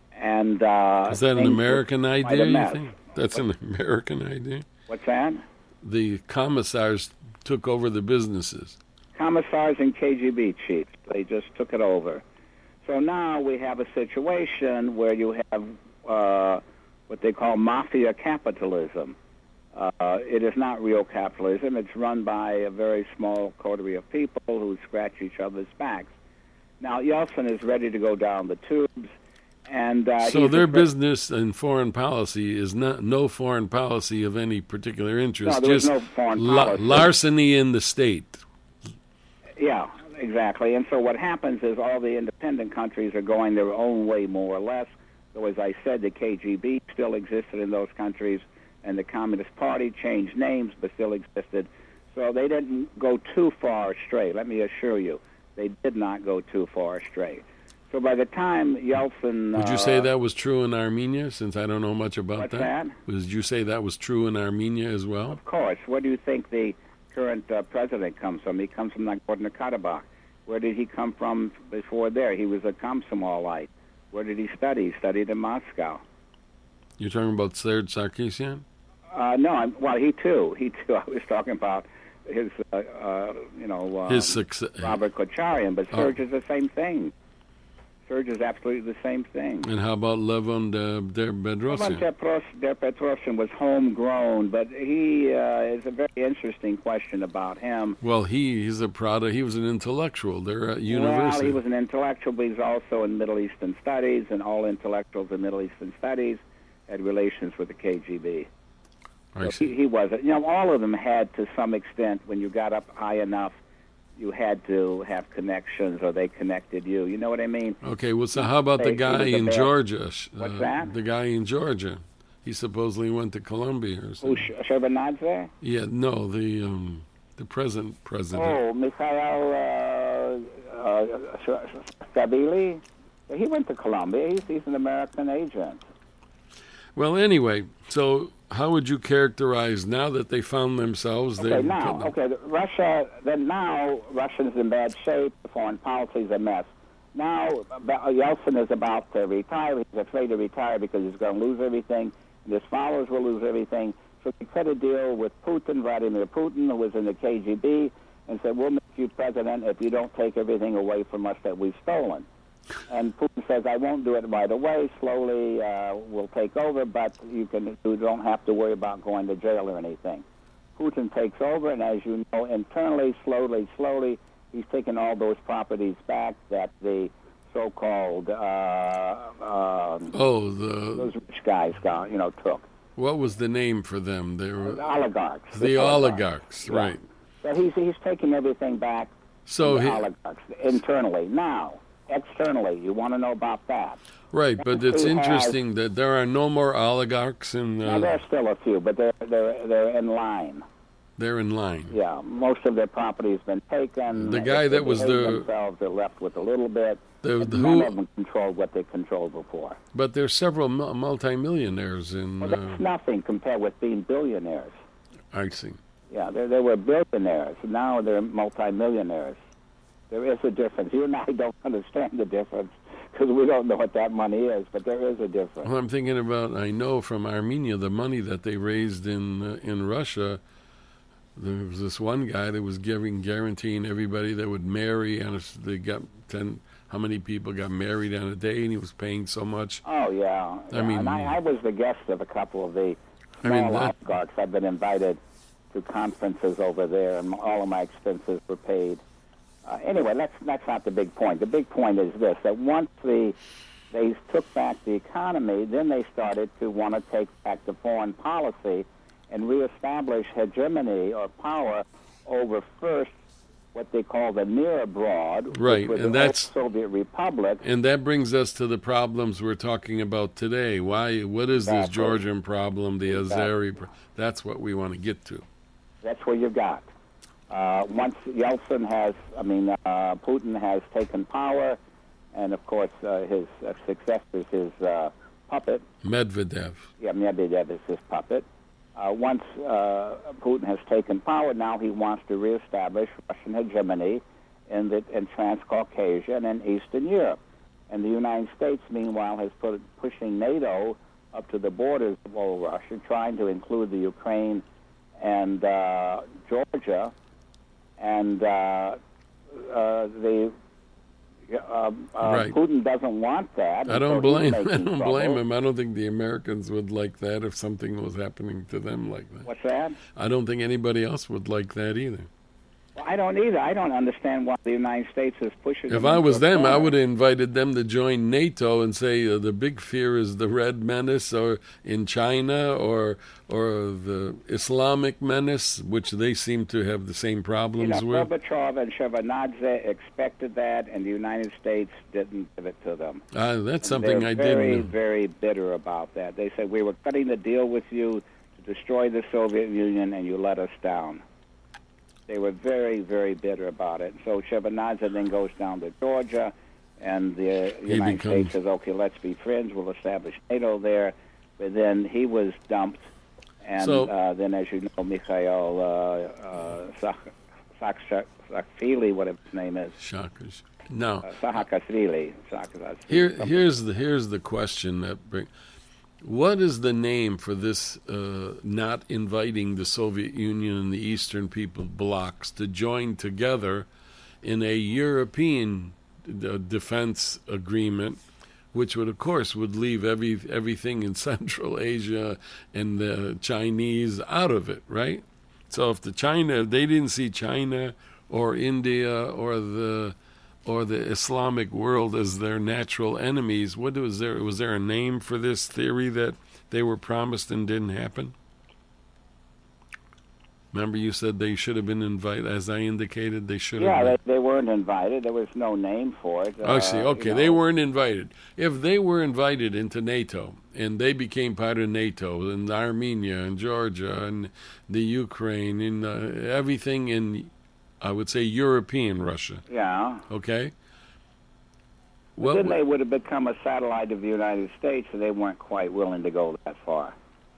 And uh, is that an American idea, you think? That's what? an American idea? What's that? The commissars took over the businesses. Commissars and K G B chiefs. They just took it over. So now we have a situation where you have uh, what they call mafia capitalism. Uh, it is not real capitalism. It's run by a very small coterie of people who scratch each other's backs. Now, Yeltsin is ready to go down the tubes. And uh, so their business and foreign policy is not no foreign policy of any particular interest, no, there just was no foreign la- policy. larceny in the state. Yeah, exactly. And so what happens is all the independent countries are going their own way, more or less. So as I said, the K G B still existed in those countries, and the Communist Party changed names but still existed. So they didn't go too far astray, let me assure you. They did not go too far astray. So by the time Yeltsin... Would you uh, say that was true in Armenia, since I don't know much about what's that? that? Would you say that was true in Armenia as well? Of course. Where do you think the current uh, president comes from? He comes from Nagorno-Karabakh. Where did he come from before there? He was a Komsomolite. Where did he study? He studied in Moscow. You're talking about Serge Sarkisian? Uh, no, I'm, well, he too. He too. I was talking about his, uh, uh, you know, um, his success. Robert Kocharian, but Serge oh. is the same thing. Serge is absolutely the same thing. And how about Levon Der Bedrosian? Levon Der Bedrosian was homegrown, but he uh, is a very interesting question about him. Well, he he's a product. He was an intellectual. They're at university. Well, he was an intellectual, but he's also in Middle Eastern studies, and all intellectuals in Middle Eastern studies had relations with the K G B. I So see. he, he wasn't. You know, all of them had to some extent, when you got up high enough, you had to have connections or they connected you. You know what I mean? Okay, well, so how about the Hey, he guy was a in bad- Georgia? What's Uh, that? The guy in Georgia. He supposedly went to Columbia or Who, something. Sh- Shevardnadze? Yeah, no, the um, the present president. Oh, Mikhail uh, uh, Skabili? He went to Columbia. He's, he's an American agent. Well, anyway, so how would you characterize now that they found themselves there? Okay, now, okay, the- Russia, then now Russia's in bad shape. The foreign policy's a mess. Now Ba- Yeltsin is about to retire. He's afraid to retire because he's going to lose everything. And his followers will lose everything. So he cut a deal with Putin, Vladimir Putin, who was in the K G B, and said, we'll make you president if you don't take everything away from us that we've stolen. And Putin says, I won't do it right away. Slowly uh, we'll take over, but you can you don't have to worry about going to jail or anything. Putin takes over, and as you know, internally, slowly, slowly, he's taken all those properties back that the so-called uh, um, Oh, the those rich guys got, you know, took. what was the name for them? They The were oligarchs. the oligarchs, Yeah. right? So he's he's taking everything back. So from the he, oligarchs internally. Now, externally, you want to know about that? right, but it's He has- interesting that there are no more oligarchs in. Now, Uh, there's still a few, but they're they're they're in line. they're in line. Yeah, most of their property has been taken. The guy If they that was behave the- themselves, they're left with a little bit. The, But the none who, of them controlled what they controlled before. but there's several mul- multimillionaires in. Well, that's Uh, nothing compared with being billionaires. I see. Yeah, they they were billionaires. Now they're multimillionaires. There is a difference. You and I don't understand the difference because we don't know what that money is, but there is a difference. Well, I'm thinking about. I know from Armenia the money that they raised in uh, in Russia. There was this one guy that was giving guaranteeing everybody that would marry, and if they got ten. How many people got married on a day, and he was paying so much. Oh, yeah. I yeah. mean- and I, I was the guest of a couple of the I small mean, that- oligarchs. I've been invited to conferences over there, and all of my expenses were paid. Uh, anyway, that's that's not the big point. The big point is this, that once the they took back the economy, then they started to want to take back the foreign policy and reestablish hegemony or power over first what they call the near abroad, Right, which was and the old that's- Soviet Republic. And that brings us to the problems we're talking about today. Why? What is this Exactly. Georgian problem? The Exactly. Azeri. pro- That's what we want to get to. That's where you've got. Uh, once Yeltsin has, I mean, uh, Putin has taken power, and of course uh, his uh, successor is his uh, puppet. Medvedev. Yeah, Medvedev is his puppet. Uh, once uh, Putin has taken power, now he wants to reestablish Russian hegemony in the in Transcaucasia and in Eastern Europe. And the United States, meanwhile, has put pushing NATO up to the borders of old Russia, trying to include the Ukraine and uh, Georgia, and uh, uh, the uh, uh, Right. Putin doesn't want that. I and don't so he's blame. I making don't trouble. blame him. I don't think the Americans would like that if something was happening to them like that. What's that? I don't think anybody else would like that either. Well, I don't either. I don't understand why the United States is pushing. If them I into was a them, I corner. would have invited them to join NATO and say uh, the big fear is the Red Menace, or in China, or or the Islamic menace, which they seem to have the same You problems know, with. Gorbachev and Shevardnadze expected that, and the United States didn't give it to them. Uh, that's And something they're I very, didn't. very bitter about that. They said, we were cutting the deal with you to destroy the Soviet Union, and you let us down. They were very, very bitter about it. So Shevardnadze then goes down to Georgia, and the He United becomes- States says, okay, let's be friends. We'll establish NATO there. But then he was dumped, and So- uh, then, as you know, Mikhail uh, uh, Sak- Sak- Saakashvili, whatever his name is, Shockers. Now, uh, Saakashvili. Saakashvili, here, something. here's the here's the question that bring. What is the name for this uh, not inviting the Soviet Union and the Eastern people blocs to join together in a European uh, defense agreement, which would, of course, would leave every everything in Central Asia and the Chinese out of it, right? So if the China, if they didn't see China or India or the or the Islamic world as their natural enemies, what was there? Was there a name for this theory that they were promised and didn't happen? Remember you said they should have been invited, as I indicated, they should Yeah, have been. they, they weren't invited. There was no name for it. I see. Uh, Okay, you they know. weren't invited. If they were invited into NATO and they became part of NATO, and Armenia and Georgia and the Ukraine and uh, everything in, I would say, European Russia, Yeah. okay? Well, then they would have become a satellite of the United States, and they weren't quite willing to go that far.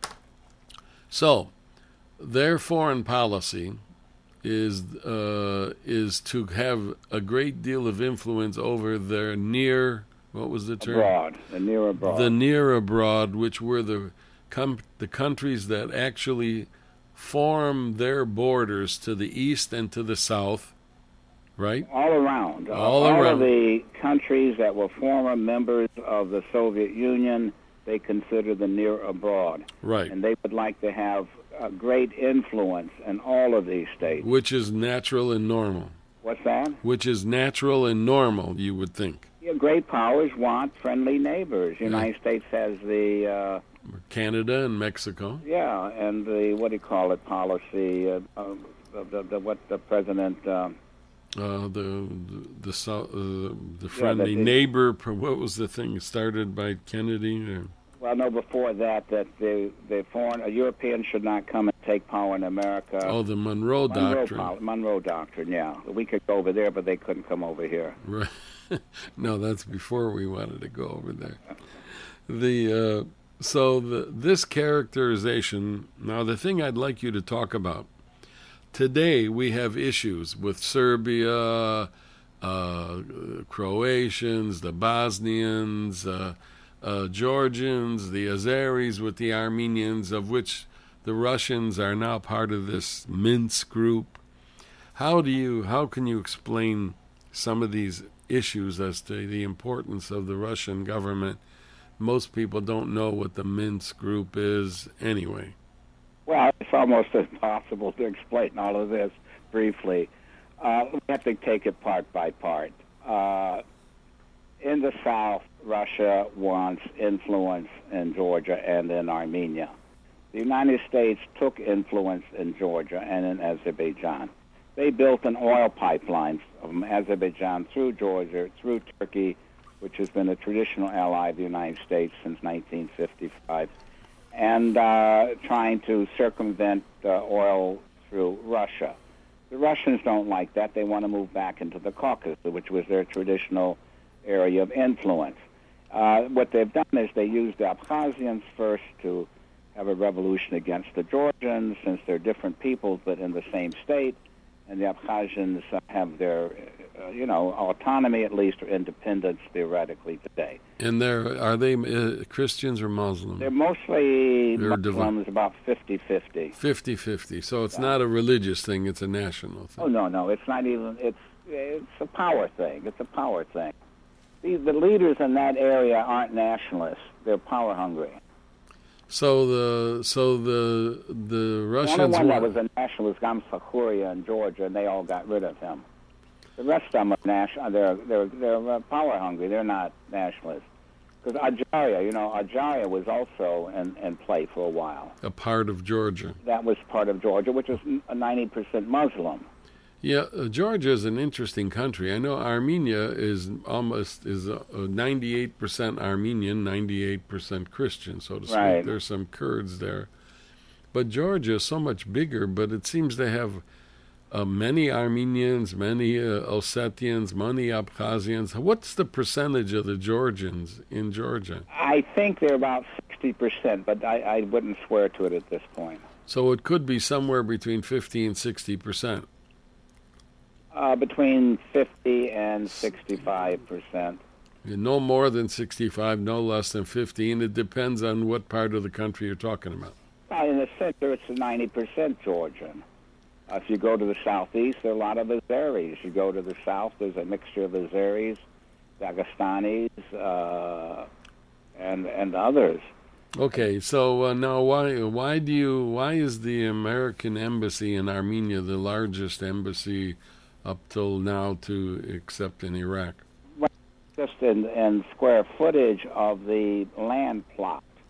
So, their foreign policy is uh, is to have a great deal of influence over their near, what was the term? Abroad, the near abroad. The near abroad, which were the com- the countries that actually form their borders to the east and to the south, right? All around. Uh, All all around. of the countries that were former members of the Soviet Union, they consider the near abroad. Right. And they would like to have a great influence in all of these states. Which is natural and normal. What's that? Which is natural and normal, you would think. Yeah, great powers want friendly neighbors. The United States has the, uh, Canada and Mexico. yeah, and the, what do you call it, policy, uh, uh, the, the, the, what the president... Uh, Uh, the the the, so- uh, the friendly the- neighbor. pro- What was the thing started by Kennedy? Or, Well, no, before that, that the the foreign a European should not come and take power in America. oh, the Monroe, Monroe, Doctrine. pol- Monroe Doctrine, yeah. We could go over there, but they couldn't come over here. Right. No, that's before we wanted to go over there. The uh, so the this characterization. Now, the thing I'd like you to talk about today, we have issues with Serbia, uh, Croatians, the Bosnians, uh, uh, Georgians, the Azeris with the Armenians, of which the Russians are now part of this Minsk group. How do you? How can you explain some of these issues as to the importance of the Russian government? Most people don't know what the Minsk group is anyway. Well, it's almost impossible to explain all of this briefly. Uh, we have to take it part by part. Uh, in the South, Russia wants influence in Georgia and in Armenia. The United States took influence in Georgia and in Azerbaijan. They built an oil pipeline from Azerbaijan through Georgia, through Turkey, which has been a traditional ally of the United States since nineteen fifty-five, and uh, trying to circumvent uh, oil through Russia. The Russians don't like that. They want to move back into the Caucasus, which was their traditional area of influence. Uh, what they've done is they used the Abkhazians first to have a revolution against the Georgians, since they're different peoples but in the same state, and the Abkhazians uh, have their, uh, you know, autonomy at least, or independence theoretically today. And there are they uh, Christians or Muslims? They're mostly They're Muslims, about fifty-fifty. fifty-fifty. So it's not a religious thing, it's a national thing. Oh, no, no, it's not even, it's it's a power thing. It's a power thing. The, the leaders in that area aren't nationalists. They're power hungry. So the so the the The Russians only one that want- was a nationalist, Gamsa Khuria in Georgia, and they all got rid of him. The rest of them are national. They're they're they're uh, power hungry. They're not nationalists. Because Ajaria, you know, Ajaria was also in, in play for a while. a part of Georgia. That was part of Georgia, which is ninety percent Muslim. Yeah, uh, Georgia is an interesting country. I know Armenia is almost is uh, ninety-eight percent Armenian, ninety-eight percent Christian, so to speak. Right. There's some Kurds there. But Georgia is so much bigger, but it seems to have uh, many Armenians, many uh, Ossetians, many Abkhazians. What's the percentage of the Georgians in Georgia? I think they're about sixty percent, but I, I wouldn't swear to it at this point. So it could be somewhere between fifty and sixty percent. Uh, between fifty and sixty-five percent. No more than sixty-five, no less than fifty, and it depends on what part of the country you're talking about. Uh, in the center, it's ninety percent Georgian. Uh, if you go to the southeast, there are a lot of Azeris. You go to the south, there's a mixture of Azeris, Dagestanis, uh, and and others. Okay, so uh, now why why do you why is the American embassy in Armenia the largest embassy up till now to except in Iraq? Just in, in square footage of the land plot.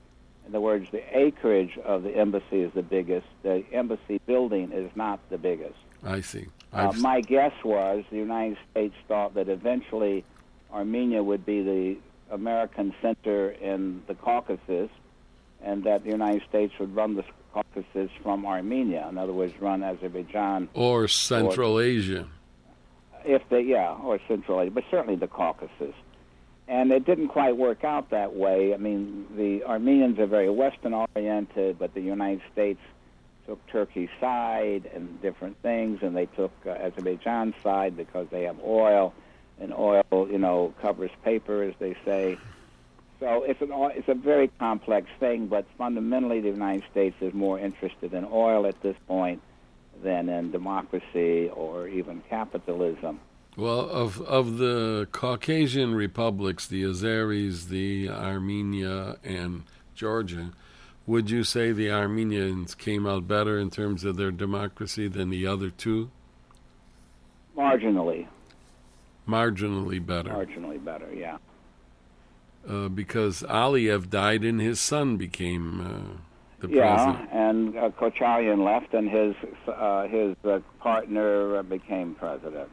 In other words, the acreage of the embassy is the biggest. The embassy building is not the biggest. I see. Uh, my guess was the United States thought that eventually Armenia would be the American center in the Caucasus, and that the United States would run the Caucasus from Armenia. In other words, run Azerbaijan. Or Central or, Asia. If they, yeah, or Central Asia, but certainly the Caucasus. And it didn't quite work out that way. I mean, the Armenians are very Western-oriented, but the United States took Turkey's side and different things, and they took uh, Azerbaijan's side because they have oil, and oil, you know, covers paper, as they say. So it's, an, it's a very complex thing, but fundamentally the United States is more interested in oil at this point than in democracy or even capitalism. Well, of of the Caucasian republics, the Azeris, the Armenia, and Georgia, would you say the Armenians came out better in terms of their democracy than the other two? Marginally. Marginally better. Marginally better, yeah. Uh, because Aliyev died and his son became uh, the yeah, president. Yeah, and uh, Kocharyan left and his uh, his uh, partner uh, became president.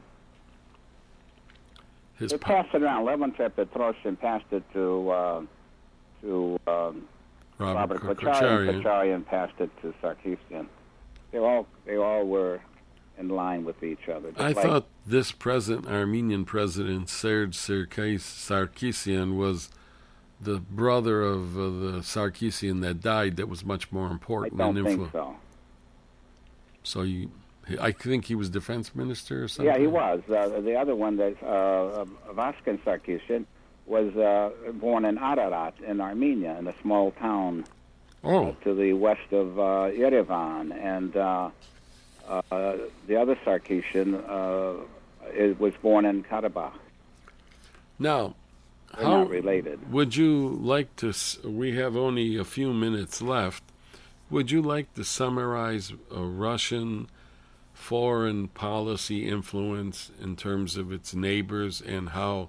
His they pa- passed it around. Levontrev Petrosyan passed it to uh, to um, Robert, Robert Kocharyan. Kocharyan. Kocharyan passed it to Sarkisian. They all they all were in line with each other. I like, thought this present Armenian president, Serge Sarkisian, was the brother of uh, the Sarkisian that died. That was much more I important. don't and think influ- so. So you, I think he was defense minister or something. Yeah, he was. Uh, the other one, that uh, Vaskin Sarkisian, was uh, born in Ararat in Armenia, in a small town Oh, uh, to the west of uh, Yerevan. And uh, uh, the other Sarkisian uh, is, was born in Karabakh. now, They're how not related. would you like to? s- We have only a few minutes left. Would you like to summarize a Russian foreign policy influence in terms of its neighbors and how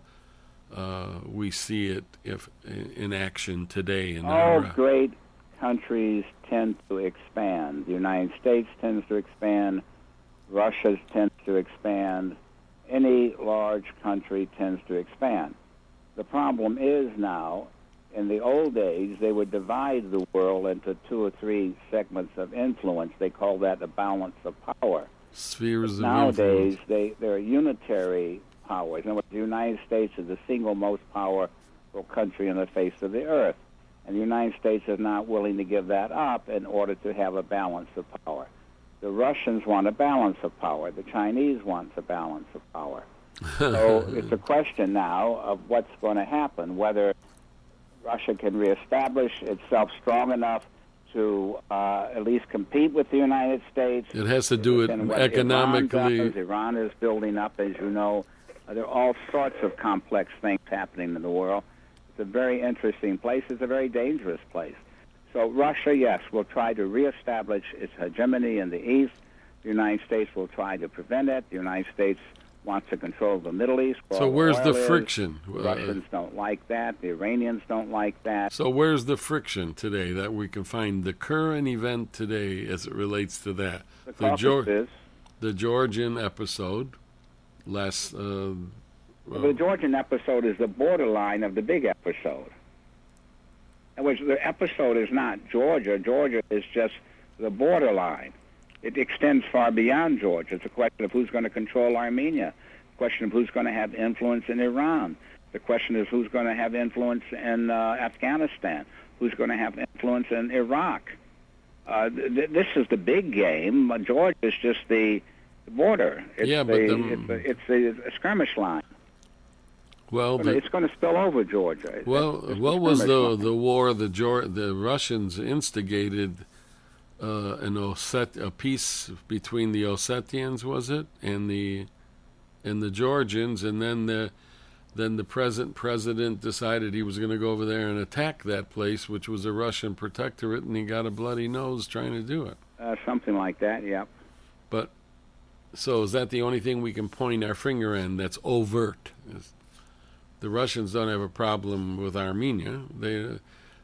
uh, we see it if in action today in All our great countries tend to expand. The United States tends to expand. Russia tends to expand. Any large country tends to expand. The problem is now, in the old days, they would divide the world into two or three segments of influence. They call that a balance of power. spheres of Nowadays, influence? they, they're unitary powers. In other words, the United States is the single most powerful country on the face of the earth. And the United States is not willing to give that up in order to have a balance of power. The Russians want a balance of power. The Chinese want a balance of power. So it's a question now of what's going to happen, whether Russia can reestablish itself strong enough to uh, at least compete with the United States. It has to do it And what economically. Iran, does, Iran is building up, as you know. Uh, there are all sorts of complex things happening in the world. It's a very interesting place. It's a very dangerous place. So Russia, yes, will try to reestablish its hegemony in the East. The United States will try to prevent it. The United States wants to control the Middle East. So where's the is. friction? The Uh, Russians don't like that. The Iranians don't like that. So where's the friction today that we can find the current event today as it relates to that? The The, Geor- Caucasus, the Georgian episode, last. Uh, well, the Georgian episode is the borderline of the big episode. In which the episode is not Georgia. Georgia is just the borderline. It extends far beyond Georgia. It's a question of who's going to control Armenia, the question of who's going to have influence in Iran. The question is who's going to have influence in uh, Afghanistan, who's going to have influence in Iraq. Uh, th- this is the big game. Uh, Georgia is just the, the border. It's Yeah, but the, the- it's, the, it's the skirmish line. well, But the, it's going to spill over Georgia. It's- well, it's what was skirmish the line. the war the Geor- the Russians instigated? Uh, an Osset a peace between the Ossetians, was it, and the and the Georgians, and then the then the present president decided he was going to go over there and attack that place, which was a Russian protectorate, and he got a bloody nose trying to do it. Uh, something like that, yep. But so is that the only thing we can point our finger in that's overt? Is the Russians don't have a problem with Armenia. They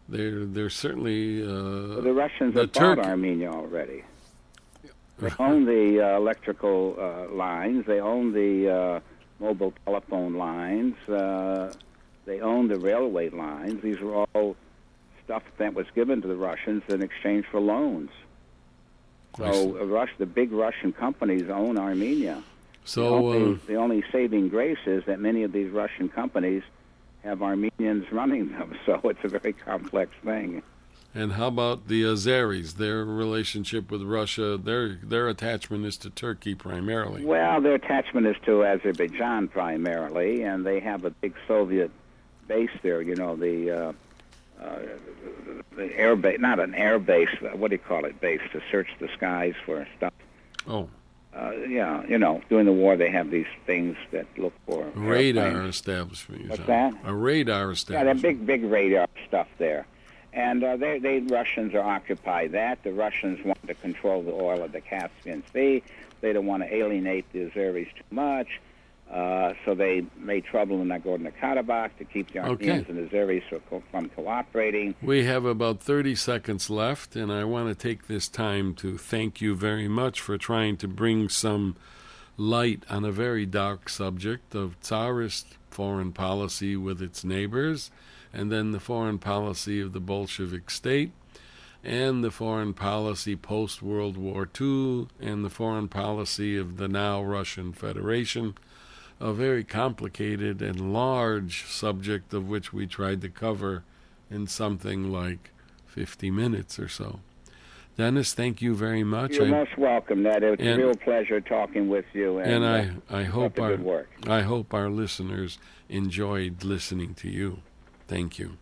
they're they're certainly uh, Well, the Russians the have bought Turk- Armenia already. They own the uh, electrical uh, lines. They own the uh, mobile telephone lines. Uh, they own the railway lines. These are all stuff that was given to the Russians in exchange for loans. I see. So uh, Rus- the big Russian companies own Armenia. So the, only, uh, the only saving grace is that many of these Russian companies have Armenians running them. So it's a very complex thing. and how about the Azeris? Their relationship with Russia, their their attachment is to Turkey primarily. Well, their attachment is to Azerbaijan primarily, and they have a big Soviet base there. You know, the uh, uh, the air base, not an air base. What do you call it? Base to search the skies for stuff. Oh, Uh, yeah, you know, during the war they have these things that look for radar airplanes. establishment. you What's said. that? A radar Yeah, establishment. that big, big radar stuff there. And uh, they, they Russians are occupy that. The Russians want to control the oil of the Caspian Sea. They don't want to alienate the Azeris too much. Uh, so they made trouble in Nagorno-Karabakh to keep the Armenians Okay. and Azeris from, from cooperating. We have about thirty seconds left, and I want to take this time to thank you very much for trying to bring some light on a very dark subject of Tsarist foreign policy with its neighbors, and then the foreign policy of the Bolshevik state, and the foreign policy post-World War Two, and the foreign policy of the now Russian Federation. A very complicated and large subject of which we tried to cover in something like fifty minutes or so. Dennis, thank you very much. You're I, most welcome, Ned. It's and- a real pleasure talking with you. And, and I, uh, I keep hope up the our good work. I hope our listeners enjoyed listening to you. Thank you.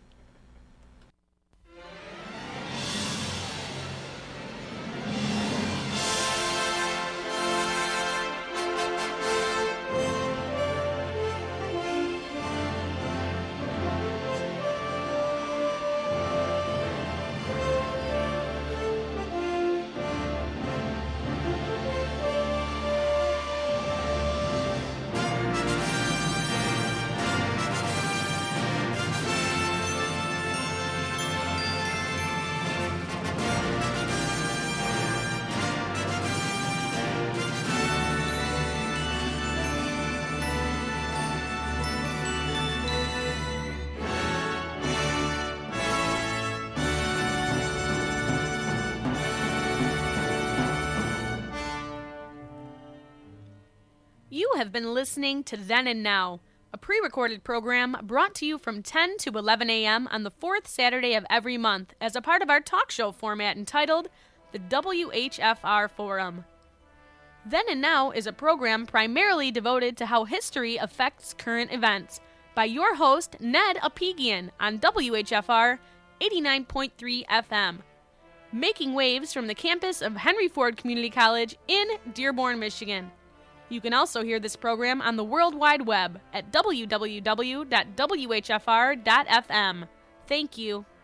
You have been listening to Then and Now, a pre-recorded program brought to you from ten to eleven a.m. on the fourth Saturday of every month as a part of our talk show format entitled the W H F R Forum. Then and Now is a program primarily devoted to how history affects current events by your host, Ned Apigian, on W H F R eighty-nine point three F M, making waves from the campus of Henry Ford Community College in Dearborn, Michigan. You can also hear this program on the World Wide Web at w w w dot w h f r dot f m. Thank you.